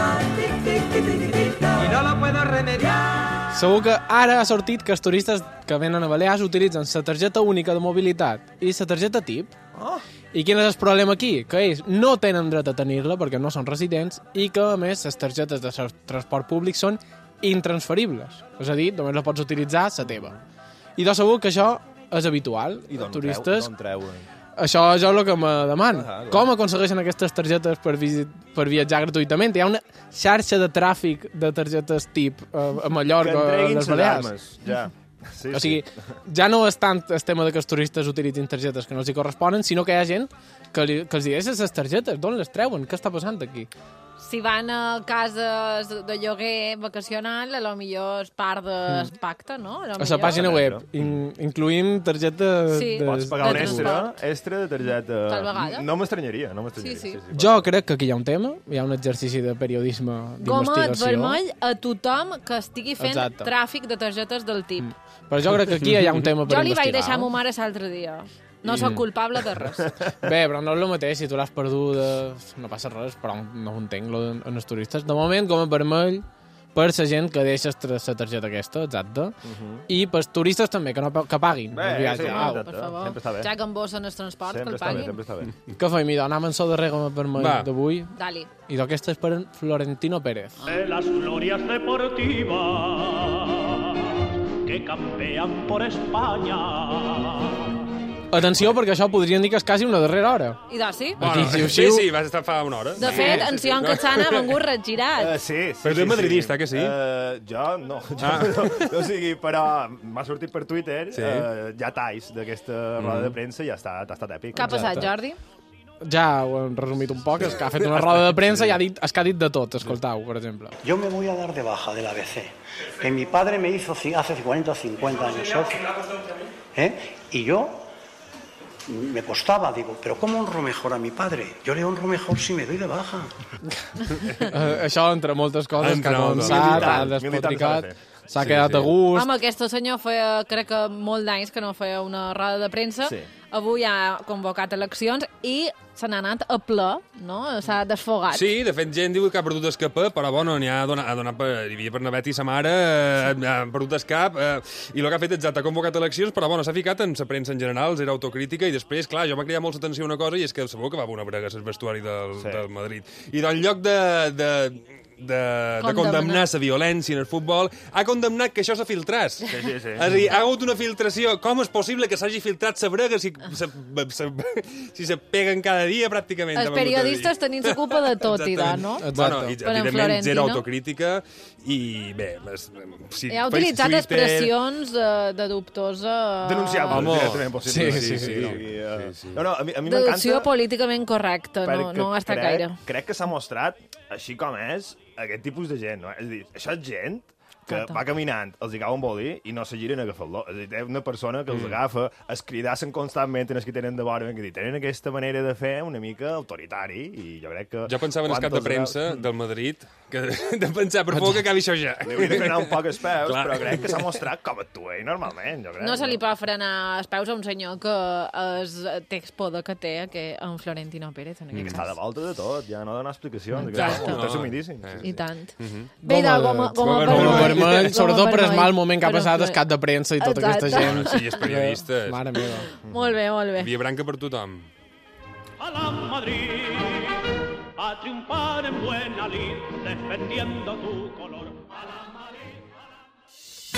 Y no lo puedo remediar. Segur que ara ha sortit que els turistes que venen a Balears utilitzen la targeta única de mobilitat i la targeta TIP. I quin és el problema aquí? Que ells no tenen dret a tenir-la perquè no són residents i que, a més, les targetes de transport públic són intransferibles. És a dir, només la pots utilitzar la teva. I de segur que això és habitual. I d'on turistes... treuen? Això és el que me demano. Com aconsegueixen aquestes targetes per viatjar gratuïtament? Hi ha una xarxa de tràfic de targetes TIP a Mallorca, a les Balears. Ja. Sí, o sigui, ja no és tant el tema de que els turistes utilitzin targetes que no els hi corresponen, sinó que hi ha gent que els digués les targetes, d'on les treuen? Què està passant aquí? Si van a cases de lloguer vacacional, a lo millor és part del pacte, no? A la pàgina web incluïm targetes... Sí, pots pagar un extra de targeta. Tal vegada. No m'estranyaria. Sí. Jo crec que aquí hi ha un tema, hi ha un exercici de periodisme d'investigació. Gomet vermell a tothom que estigui fent tràfic de targetes del TIP. Però jo crec que aquí hi ha un tema per investigar. Jo li vaig deixar a ma mare l'altre dia. No sóc culpable de res. Bé, però no és el mateix, si tu l'has perdut, no passa res, però no ho entenc, en els turistes. De moment, com a vermell, per la gent que deixa la targeta aquesta, exacte, i pels turistes també, que paguin el viatge. Per favor, ja que embossen els transports, que el paguin. Sempre està bé. Què fem, Midó? Anem en so darrer com a vermell d'avui. Dali. I d'aquesta és per Florentino Pérez. Las glorias deportivas que campean por España. Atenció, perquè això podrien dir que és quasi una darrera hora. I doncs sí? Bueno, sí, vas estar fa una hora. De fet, en Sion Catsana ha vengut regirat. Sí. Però tu ets madridista, que sí? Jo no. O sigui, però m'ha sortit per Twitter ja talls d'aquesta roda de premsa i ja està, ha estat èpic. Què ha passat, Jordi? Ja ho hem resumit un poc, és que ha fet una roda de premsa i ha dit de tot, escoltau, per exemple. Yo me voy a dar de baja del ABC, que mi padre me hizo hace 40 o 50 años socio. Y yo me costaba, digo, pero ¿cómo honro mejor a mi padre? Yo le honro mejor si me doy de baja. Això, entre moltes coses, que ha començat, ha despotricat, s'ha quedat a gust. Home, aquest senyor feia, crec que molt d'anys que no feia una roda de premsa. Sí. Avui ha convocat eleccions i se n'ha anat a ple, no? S'ha desfogat. Sí, de fet, gent diu que ha perdut el cap, però bueno, n'hi ha donat per... Hi havia per Navet i sa mare, ha perdut el cap, i el que ha fet exacte, ha convocat eleccions, però bueno, s'ha ficat en la premsa en general, era autocrítica, i després, clar, jo m'ha cridat molt l'atenció una cosa, i és que sabeu que va haver una brega al vestuari del Madrid. I en lloc de condemnar la violència en el futbol, ha condemnat que això se filtrés. Sí. És a dir, ha hagut una filtració. Com és possible que s'hagi filtrat la brega si se peguen cada dia, pràcticament? Els periodistes tenint la culpa de tot, no? Bueno, i, evidentment, zero autocrítica, i bé... I ha utilitzat expressions de dubtosa... Denunciables, directament, possible. Sí. No, a mi m'encanta... Deducció políticament correcta, no està gaire. Crec que s'ha mostrat, així com és, aquest tipus de gent, no? És a dir, això és gent que va caminant, els hi cau un bolí i no se giren a agafar-lo. És a dir, és una persona que els agafa, es cridassen constantment en els que tenen de vora, que tenen aquesta manera de fer una mica autoritari, i jo crec que... Jo pensava en el cap de premsa del Madrid, que de pensar, per favor, que acabi això ja. Li hauria de frenar un poc els peus, però crec que s'ha mostrat com actua normalment, jo crec. No se li pot frenar els peus a un senyor que té poder que té en Florentino Pérez. I que està de volta de tot, ja no dona explicacions. Està sumidíssim. I tant. Bé, com a sobretot per el mal moment que ha passat el cap de premsa i tota aquesta gent. Sí, els periodistes. Mare meva. Molt bé. Via branca per tothom. A la Madrid, a triunfar en buena lid, defendiendo tu color. A la Madrid.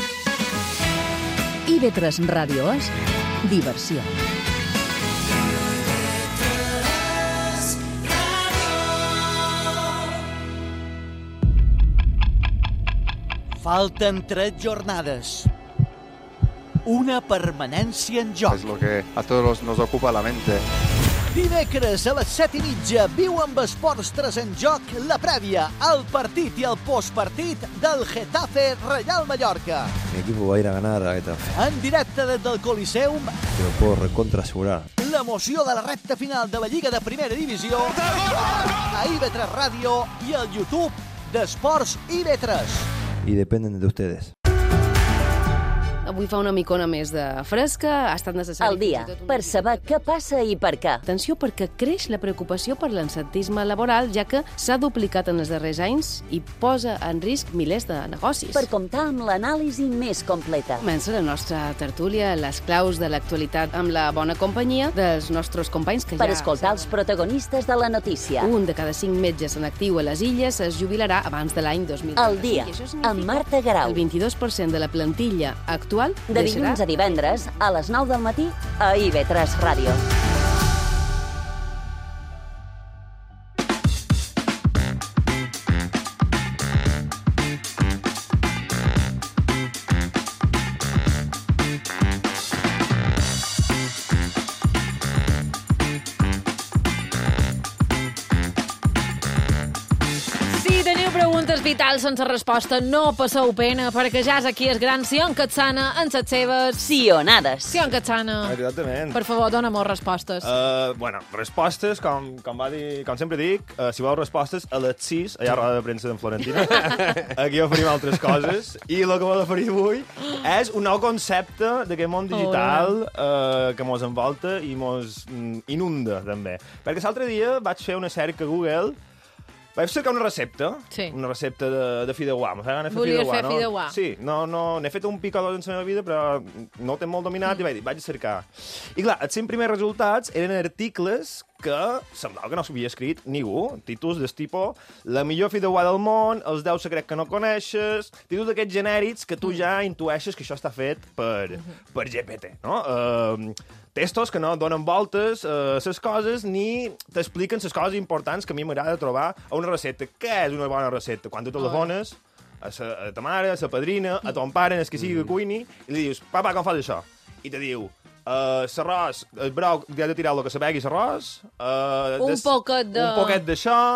IB3 Ràdio és diversió. Falten 3 jornades. Una permanència en joc. Es lo que a todos nos ocupa la mente. Dimecres a les 7:30 viu amb Esports 3 en joc la prèvia, el partit i el postpartit del Getafe Real Mallorca. Mi equipo va a ir a ganar a Getafe. En directe des del Coliseum. Te lo puedo recontra-asegurar. L'emoció de la recta final de la Lliga de Primera Divisió a IB3 Ràdio i al YouTube d'Esports IB3. Y dependen de ustedes. Avui fa una micona més de fresca, ha estat necessari... Al dia, per saber què passa i per què. Atenció, perquè creix la preocupació per l'absentisme laboral, ja que s'ha duplicat en els darrers anys i posa en risc milers de negocis. Per comptar amb l'anàlisi més completa. Comença la nostra tertúlia, les claus de l'actualitat amb la bona companyia dels nostres companys que per escoltar els protagonistes de la notícia. Un de cada 5 metges en actiu a les illes es jubilarà abans de l'any 2020. Al dia, amb Marta Garau. El 22% de la plantilla actual de dilluns a divendres, a les 9 del matí, a IB3 Ràdio. Vitals sense resposta, no passeu pena, perquè ja és aquí el gran Sion Katsana en les seves... Sionades. Sion Katsana. Exactament. Per favor, dona-m'ho respostes. Bueno, respostes, com sempre dic, si voleu respostes, a les 6, allà a roda de premsa d'en Florentina. Aquí oferim altres coses. I el que vol oferir avui és un nou concepte d'aquest món digital que mos envolta i mos inunda, també. Perquè l'altre dia vaig fer una cerca a Google. Vaig cercar una recepta, una recepta de fideuà. Volia fer fideuà. Sí, n'he fet un pic o dos en la meva vida, però no ho tinc molt dominat i vaig cercar. I clar, els 100 primers resultats eren articles que semblava que no s'havia escrit ningú. Títols del tipus la millor fideuà del món, els 10 secrets que no coneixes, títols d'aquests genèrics que tu ja intueixes que això està fet per GPT, no? Textos que no donen voltes a les coses ni t'expliquen les coses importants que a mi m'agrada trobar a una recepta. Què és una bona recepta? Quan tu telefones a ta mare, a la padrina, a ton pare, el que sigui que cuini, i li dius, papa, com fas això? I te diu, l'arròs, el brou, has de tirar el que sabegui l'arròs, un poquet d'això,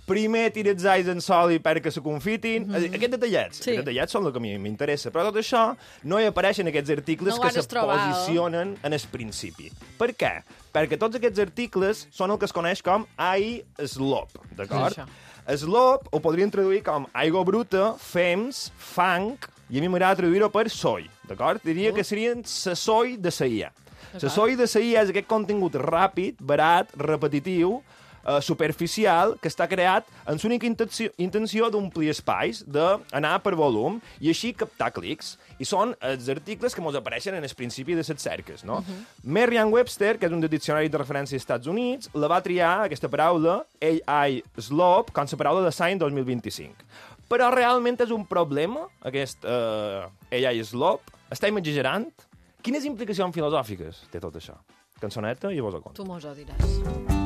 primer tirats ais en sòlid perquè se confitin. Aquests detallets són el que a mi m'interessa. Però tot això no hi apareixen aquests articles que se posicionen en el principi. Per què? Perquè tots aquests articles són el que es coneix com iSlop, d'acord? Slop ho podríem traduir com aigua bruta, fems, fang, i a mi m'agrada traduir-ho per soy, d'acord? Diria que serien la soy de la IA. La soy de la IA és aquest contingut ràpid, barat, repetitiu, superficial, que està creat amb l'única intenció d'omplir espais, d'anar per volum, i així captar clics. I són els articles que ens apareixen en el principi de les cerques, no? Merriam-Webster, que és un diccionari de referència als Estats Units, la va triar, aquesta paraula, AI-slop, com la paraula de l'any 2025. Però realment és un problema, aquest AI-slop? Estem exagerant? Quines implicacions filosòfiques té tot això? Cançoneta i vos ho conto. Tu mos ho diràs.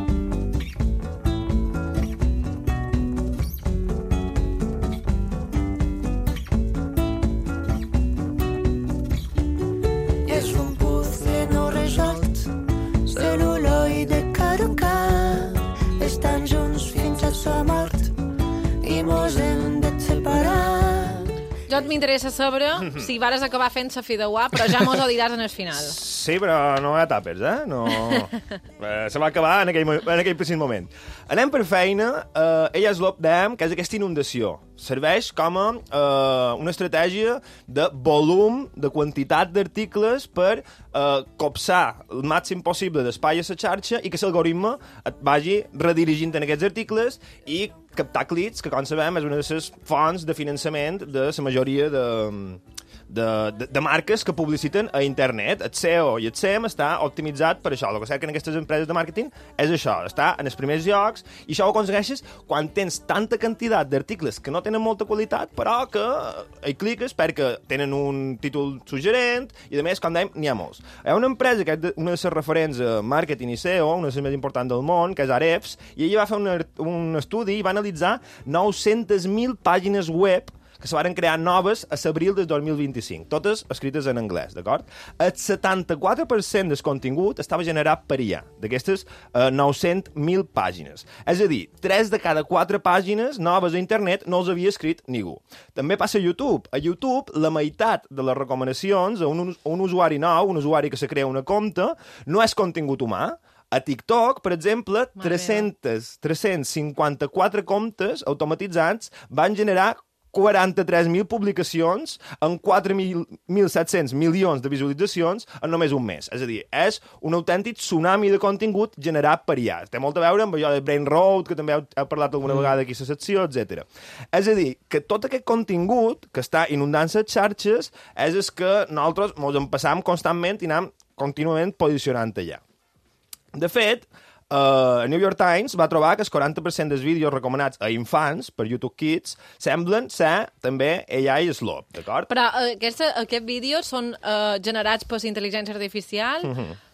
És un puzzle no resolt, cel·luloide caducat. Estan junts fins a sa mort i mos hem de separar. Jo m'interessa saber si vares acabar fent la fideuà, però ja mos ho diràs en el final. Sí, però no hi ha tapes, eh? No... se va acabar en aquell precis moment. Anem per feina. iSlop dèiem que és aquesta inundació. Serveix com a una estratègia de volum, de quantitat d'articles per copsar el màxim possible d'espai a la xarxa i que l'algoritme et vagi redirigint en aquests articles i captar clics, que com sabem és una de les fonts de finançament de la majoria de marques que publiciten a internet. El SEO i el SEM està optimitzat per això. El que cerquen aquestes empreses de màrqueting és això, està en els primers llocs, i això ho aconsegueixes quan tens tanta quantitat d'articles que no tenen molta qualitat, però que hi cliques perquè tenen un títol suggerent, i a més, com dèiem, n'hi ha molts. Hi ha una empresa que és una de les referents a màrqueting i SEO, una de les més importants del món, que és Ahrefs, i ella va fer un estudi i va analitzar 900.000 pàgines web que se van crear noves a l'abril del 2025, totes escrites en anglès, d'acord? El 74% del contingut estava generat per IA, d'aquestes 900.000 pàgines. És a dir, 3 de cada 4 pàgines noves a internet no els havia escrit ningú. També passa a YouTube. A YouTube, la meitat de les recomanacions a un usuari nou, un usuari que se crea una compte, no és contingut humà. A TikTok, per exemple, 354 comptes automatitzats van generar 43.000 publicacions amb 4.700 milions de visualitzacions en només un mes. És a dir, és un autèntic tsunami de contingut generat per IA. Té molt a veure amb allò de Brain Road, que també heu parlat alguna vegada aquí a la secció, etc. És a dir, que tot aquest contingut que està inundant les xarxes és el que nosaltres ens empassam constantment i anem contínuament posicionant allà. De fet, el New York Times va trobar que el 40% dels vídeos recomanats a infants per YouTube Kids semblen ser també iSlop, d'acord? Però aquests vídeos són generats per intel·ligència artificial,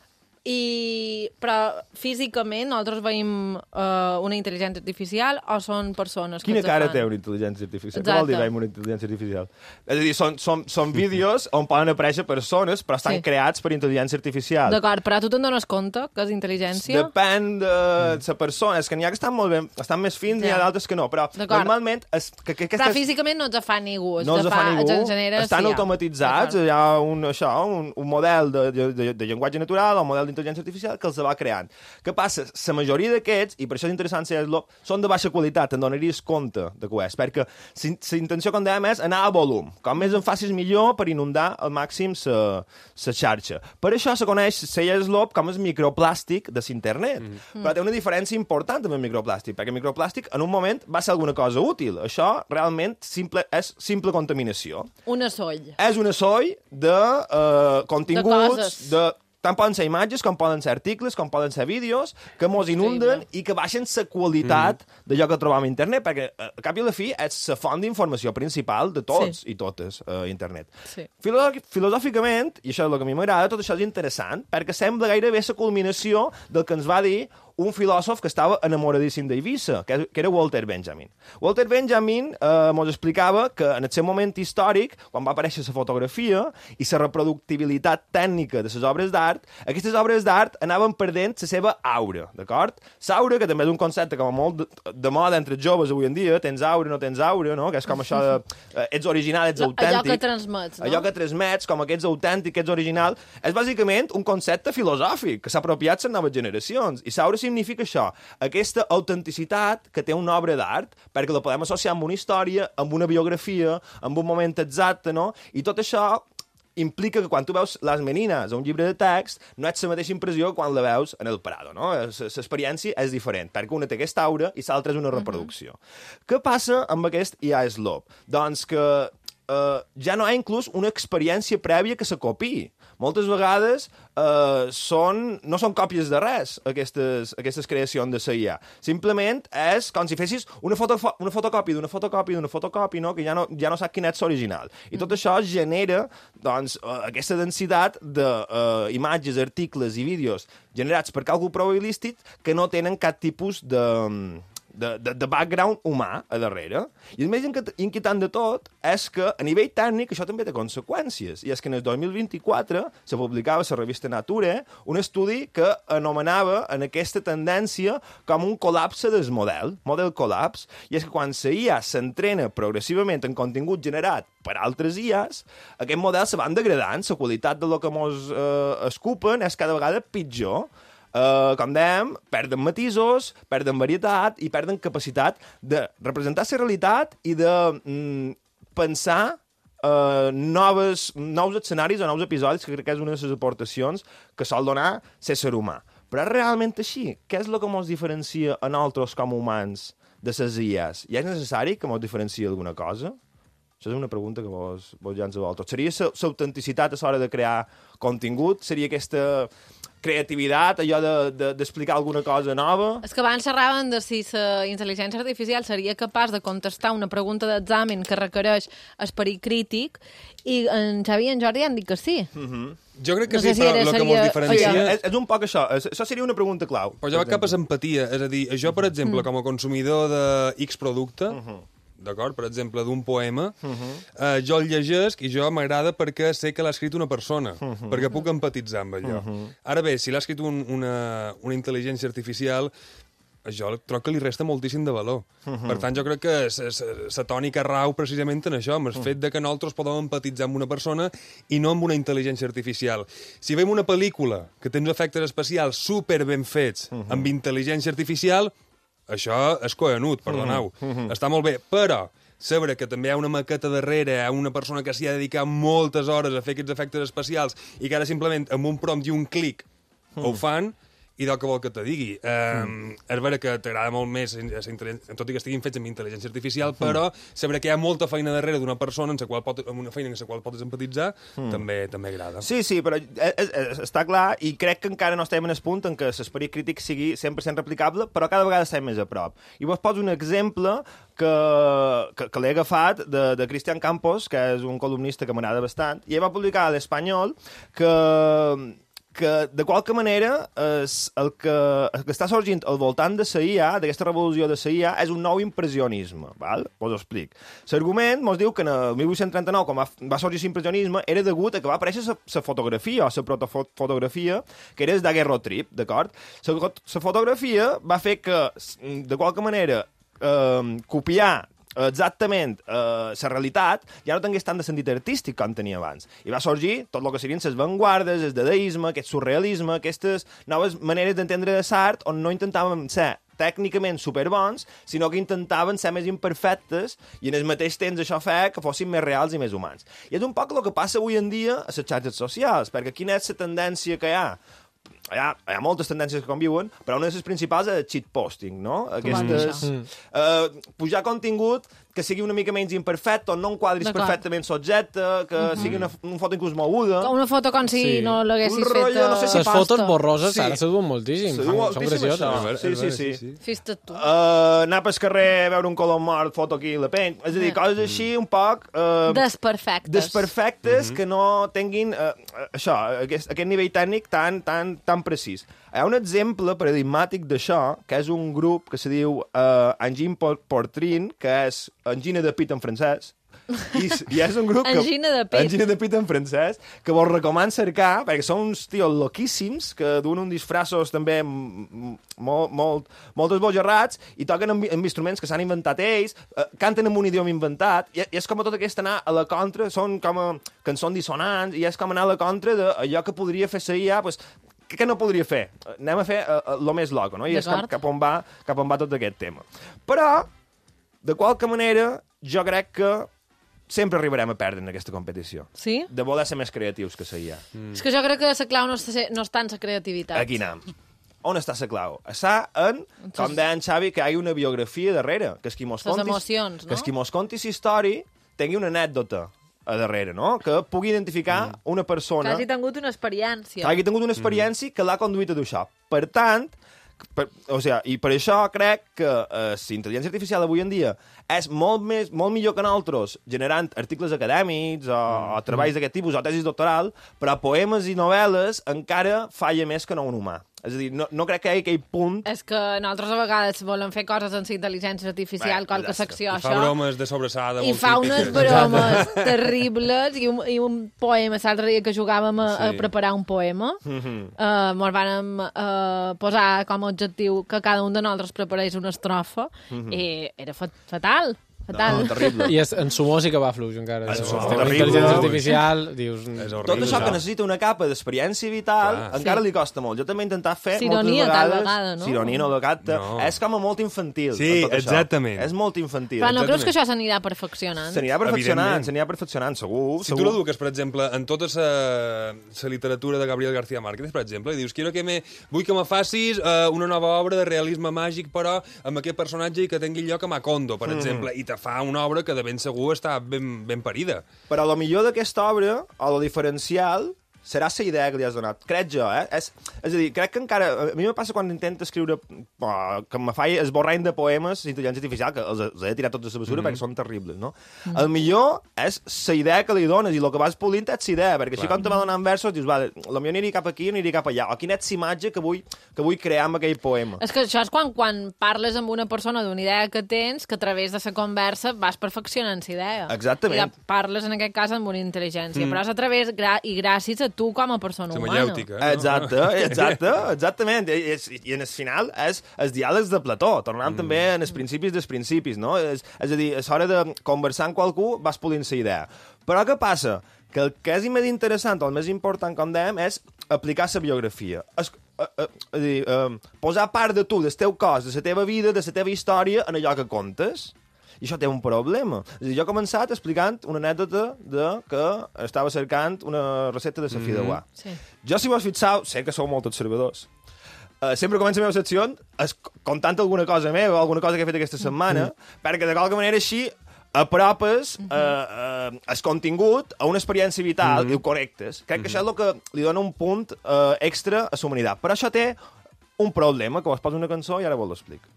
però físicament nosaltres veiem una intel·ligència artificial o són persones que Quina cara té una intel·ligència artificial? Què vol dir veiem una intel·ligència artificial? És a dir, són vídeos on poden aparèixer persones, però estan creats per intel·ligència artificial. D'acord, però tu te'n dones compte que és intel·ligència? Depèn de la persona. És que n'hi ha que estan molt bé, estan més fins, n'hi ha d'altres que no, però normalment... Però físicament no els fa ningú. No els fa ningú, estan automatitzats, hi ha un model de llenguatge natural o un model d'intel·ligència artificial que els va creant. Què passa? La majoria d'aquests, i per això és interessant ser iSlop, són de baixa qualitat, te'n donaries compte de què és, perquè la intenció, com dèiem, és anar a volum. Com més en facis millor per inundar al màxim la xarxa. Per això se coneix iSlop com el microplàstic de l'internet. Però té una diferència important amb el microplàstic, perquè el microplàstic en un moment va ser alguna cosa útil. Això realment és simple contaminació. Una soll. És una soll de continguts, tant poden ser imatges, com poden ser articles, com poden ser vídeos, que mos inunden i que baixen la qualitat d'allò que trobam a internet, perquè a cap i a la fi és la font d'informació principal de tots i totes a internet. Filosòficament, i això és el que a mi m'agrada, tot això és interessant, perquè sembla gairebé la culminació del que ens va dir un filòsof que estava enamoradíssim d'Eivissa, que era Walter Benjamin. Walter Benjamin ens explicava que en el seu moment històric, quan va aparèixer la fotografia i la reproductibilitat tècnica de les obres d'art, aquestes obres d'art anaven perdent la seva aura, d'acord? L'aura, que també és un concepte com molt de moda entre joves avui en dia, tens aura, no tens aura, no? Que és com això de ets original, ets autèntic. Allò que transmets, no? Allò que transmets, com que ets autèntic, que ets original, és bàsicament un concepte filosòfic que s'ha apropiat les noves generacions. I l'aura significa això, aquesta autenticitat que té una obra d'art, perquè la podem associar amb una història, amb una biografia, amb un moment exacte, no? I tot això implica que quan tu veus Les Menines a un llibre de text no ets la mateixa impressió que quan la veus en El Prado, no? L'experiència és diferent, perquè una té aquesta aura i l'altra és una reproducció. Què passa amb aquest I ha Slope? Doncs que ja no hi ha inclús una experiència prèvia que se copiï. Moltes vegades no són còpies de res, aquestes creacions de la IA. Simplement és com si fessis una fotocòpia d'una fotocòpia d'una fotocòpia, no? Que ja no sap quin és l'original. I tot això genera doncs, aquesta densitat d'imatges, articles i vídeos generats per càlcul probabilístic que no tenen cap tipus de background humà a darrere. I el més inquietant de tot és que a nivell tècnic això també té conseqüències. I és que en el 2024 se publicava a la revista Nature un estudi que anomenava en aquesta tendència com un col·lapse del model collapse. I és que quan la IA s'entrena progressivament en contingut generat per altres IAs, aquest model se van degradant, la qualitat de lo que mos escupen és cada vegada pitjor. Com dèiem, perden matisos, perden varietat i perden capacitat de representar la realitat i de pensar nous escenaris o nous episodis, que crec que és una de les aportacions que sol donar l'ésser humà. Però és realment així? Què és el que ens diferencia a nosaltres com a humans de les IAs? I és necessari que ens diferenciï alguna cosa? Això és una pregunta que vos llanço a vosaltres. Seria l'autenticitat a l'hora de crear contingut? Seria aquesta creativitat, allò d'explicar alguna cosa nova? És que abans xerraven de si la intel·ligència artificial seria capaç de contestar una pregunta d'examen que requereix esperit crític, i en Xavi i en Jordi han dit que sí. Jo crec que sí, però el que ens diferencia... És un poc això. Això seria una pregunta clau. Però jo vaig cap a l'empatia. És a dir, jo, per exemple, com a consumidor de X producte, d'acord? Per exemple, d'un poema, jo el llegesc i jo m'agrada perquè sé que l'ha escrit una persona, perquè puc empatitzar amb allò. Ara bé, si l'ha escrit una intel·ligència artificial, jo trobo que li resta moltíssim de valor. Per tant, jo crec que la tònica rau precisament en això, amb el fet de que nosaltres podem empatitzar amb una persona i no amb una intel·ligència artificial. Si veiem una pel·lícula que té uns efectes especials super ben fets amb intel·ligència artificial, això és coenut, perdoneu. Està molt bé, però saber que també hi ha una maqueta darrere, hi ha una persona que s'hi ha dedicat moltes hores a fer aquests efectes especials i que ara simplement amb un prompt i un clic ho fan, i del que vol que te digui. És vera que t'agrada molt més, tot i que estiguin fets amb intel·ligència artificial, però saber que hi ha molta feina darrere d'una persona amb una feina en la qual pots empatitzar, també agrada. Sí, però està clar, i crec que encara no estem en el punt en què l'esperit crític sigui 100% replicable, però cada vegada estem més a prop. I vos poso un exemple que l'he agafat de Cristian Campos, que és un columnista que m'agrada bastant, i ell va publicar a l'Espanyol que de qualque manera el que està sorgint al voltant de la IA, d'aquesta revolució de la IA, és un nou impressionisme. Val? Us ho explic. L'argument ens diu que en el 1839, quan va sorgir l'impressionisme, era degut a que va aparèixer la fotografia, o la protofotografia, que era el daguerreotrip, d'acord? La fotografia va fer que, de qualque manera, copiar exactament la realitat ja no tingués tant de sentit artístic com tenia abans. I va sorgir tot el que serien les vanguardes, el dadaisme, aquest surrealisme, aquestes noves maneres d'entendre l'art on no intentàvem ser tècnicament superbons, sinó que intentaven ser més imperfectes i en el mateix temps això feia que fossin més reals i més humans. I és un poc el que passa avui en dia a les xarxes socials, perquè quina és la tendència que hi ha? Hi ha moltes tendències que conviuen, però una de les principals és el shitposting, no? Pujar contingut que sigui una mica menys imperfecte, o no enquadris perfectament l'objecte, que sigui una foto inclús moguda. Una foto com si no l'haguessis fet no sé si les fotos borroses ara se duen moltíssim. Són gracioses. Sí. Fes-te tu. Anar pel carrer, veure un color mort, foto aquí, la pell. És a dir, coses així un poc... Desperfectes. Desperfectes que no tinguin aquest nivell tècnic tan tan precís. Hi ha un exemple paradigmàtic d'això, que és un grup que se diu Engine Portrin, que és Engine de Pit en francès, i és un grup Engine de Pit. Engine de Pit en francès, que vos recomano cercar, perquè són uns tios loquíssims, que duen uns disfraços també molt esbojarrats, i toquen amb instruments que s'han inventat ells, canten en un idioma inventat, i és com a tot aquest anar a la contra, són com a cançons dissonants, i és com anar a la contra d'allò que podria fer la IA, pues, què no podria fer? Anem a fer lo més loco, no? I és cap on va tot aquest tema. Però, de qualque manera, jo crec que sempre arribarem a perdre en aquesta competició. Sí? De voler ser més creatius que la IA. És que jo crec que la clau no està en la creativitat. Aquí anem. On està la clau? Està en, com deia en Xavi, que hi ha una biografia darrere, que és qui mos conti... Les emocions, no? Que és qui mos conti la història, tingui una anècdota a darrere, no? Que pugui identificar una persona... Que hagi tingut una experiència. Que hagi tingut una experiència que l'ha conduït a això. Per tant, i per això crec que la intel·ligència artificial avui en dia és molt millor que nosaltres generant articles acadèmics o treballs d'aquest tipus o tesis doctoral, però poemes i novel·les encara falla més que no un humà. És a dir, no crec que hi hagi aquell punt... És que nosaltres a vegades volem fer coses en la intel·ligència artificial, qualque secció, això... I fa bromes de sobrassada molt típiques. I fa unes bromes terribles, i un poema, l'altre dia que jugàvem a preparar un poema, ens vàrem posar com a objectiu que cada un de nosaltres preparés una estrofa, i era fatal. No, terrible. I en su música va fluix encara. És intel·ligència artificial, dius... Tot això que necessita una capa d'experiència vital encara li costa molt. Jo també he intentat fer Sironia, moltes vegades... vegada, no? Sironia, no, és com a molt infantil. Sí, exactament. És molt infantil. Però no creus que això s'anirà perfeccionant? S'anirà perfeccionant, segur. Si tu l'eduques, per exemple, en tota la literatura de Gabriel García Márquez, per exemple, i dius, vull que me facis una nova obra de realisme màgic, però amb aquest personatge que tingui lloc a Macondo, per exemple, i fa una obra que de ben segur està ben parida. Però el millor d'aquesta obra, o el diferencial, serà la idea que li has donat. Crec jo, És a dir, crec que encara... A mi me passa quan intento escriure... que me faig esborrany de poemes d'intel·ligència artificial, que els he de tirar tots a la basura perquè són terribles, no? El millor és la idea que li dones, i el que vas polint és la idea, perquè així quan te va donant versos dius, vale, potser aniria cap aquí, aniria cap allà, o quina és la imatge que vull crear amb aquell poema. És que això és quan parles amb una persona d'una idea que tens, que a través de la conversa vas perfeccionant la idea. Exactament. I parles, en aquest cas, amb una intel·ligència, però és a través, i gràcies a tu com a persona humana. No? Exactament. I en el final és els diàlegs de Plató, tornant també en els principis dels principis, no? És a dir, a l'hora de conversar amb qualcú vas polint la idea. Però què passa? Que el que és més interessant, o el més important, com dèiem, és aplicar la biografia. Posar part de tu, del teu cos, de la teva vida, de la teva història, en allò que contes. I això té un problema. És a dir, jo he començat explicant una anècdota que estava cercant una recepta de la fideuà. Jo, si vos fixeu, sé que sou molt observadors. Sempre començo la meva secció contant alguna cosa meva, alguna cosa que he fet aquesta setmana, perquè de qualque manera així apropes el contingut a una experiència vital i ho connectes. Crec que això és el que li dona un punt extra a la humanitat. Però això té un problema, que vos poso una cançó i ara vos l'explico.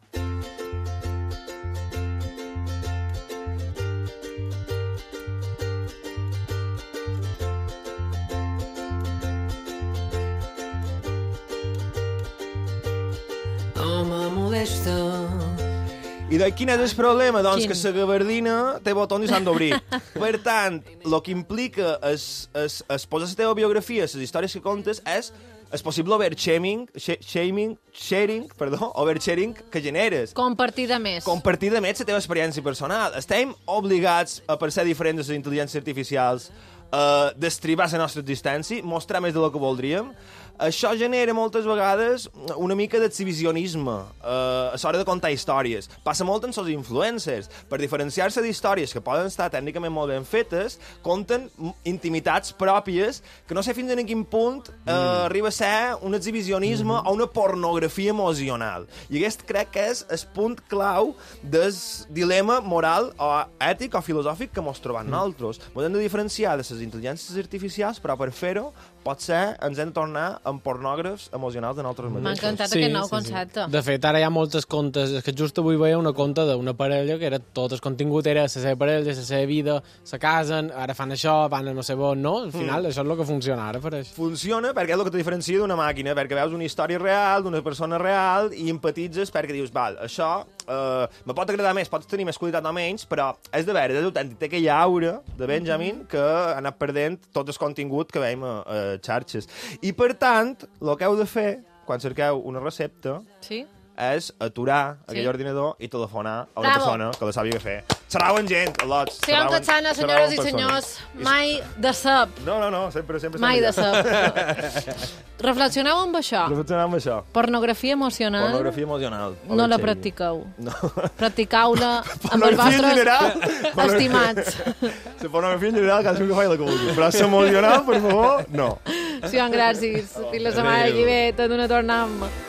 No me molesta. I quin és el problema? Doncs que la gabardina té botons i s'han d'obrir. Per tant, el que implica es posar la teva biografia, les històries que contes, és possible oversharing que generes. Compartir de més. Compartir de més la teva experiència personal. Estem obligats a per ser diferents de les intel·ligències artificials, destribar la nostra existència, mostrar més del que voldríem. Això genera moltes vegades una mica d'exhibicionisme a l'hora de contar històries. Passa molt en els influencers. Per diferenciar-se d'històries que poden estar tècnicament molt ben fetes, conten intimitats pròpies que no sé fins a quin punt arriba a ser un exhibicionisme o una pornografia emocional. I aquest crec que és el punt clau del dilema moral o ètic o filosòfic que mos trobem nosaltres. Ens hem de diferenciar de les intel·ligències artificials, però per fer-ho potser ens hem de tornar en pornògrafs emocionals de nosaltres mateixos. M'ha encantat aquest nou concepte. De fet, ara hi ha moltes contes. És que just avui veia una conta d'una parella que era tot el contingut era la seva parella, la seva vida, se casen, ara fan això, van a no sé on, no? Al final, això és el que funciona ara, pareix. Funciona perquè és el que te diferencia d'una màquina, perquè veus una història real, d'una persona real, i empatitzes perquè dius, val, això me pot agradar més, pots tenir més qualitat o menys, però és de veure, és autèntic. Té aquella aura de Benjamin que ha anat perdent tot el contingut que veiem a xarxes. I, per tant, el que heu de fer, quan cerqueu una recepta, és aturar aquell ordinador i telefonar a una persona que la sàpiga fer. Xerrau en gent, al·lots. Siguem tots sanes, senyores i senyors. Mai de sep. No, sempre mai de sep. Reflexioneu amb això. Reflexioneu amb això. Pornografia emocional. Pornografia emocional. No la practiqueu. No. Practicau-la amb els vostres estimats. La pornografia en general, cadascú que faci la que vulgui. Però s'emocional, per favor, no. Sí, gràcies. Fins la setmana que ve, te n'una tornem.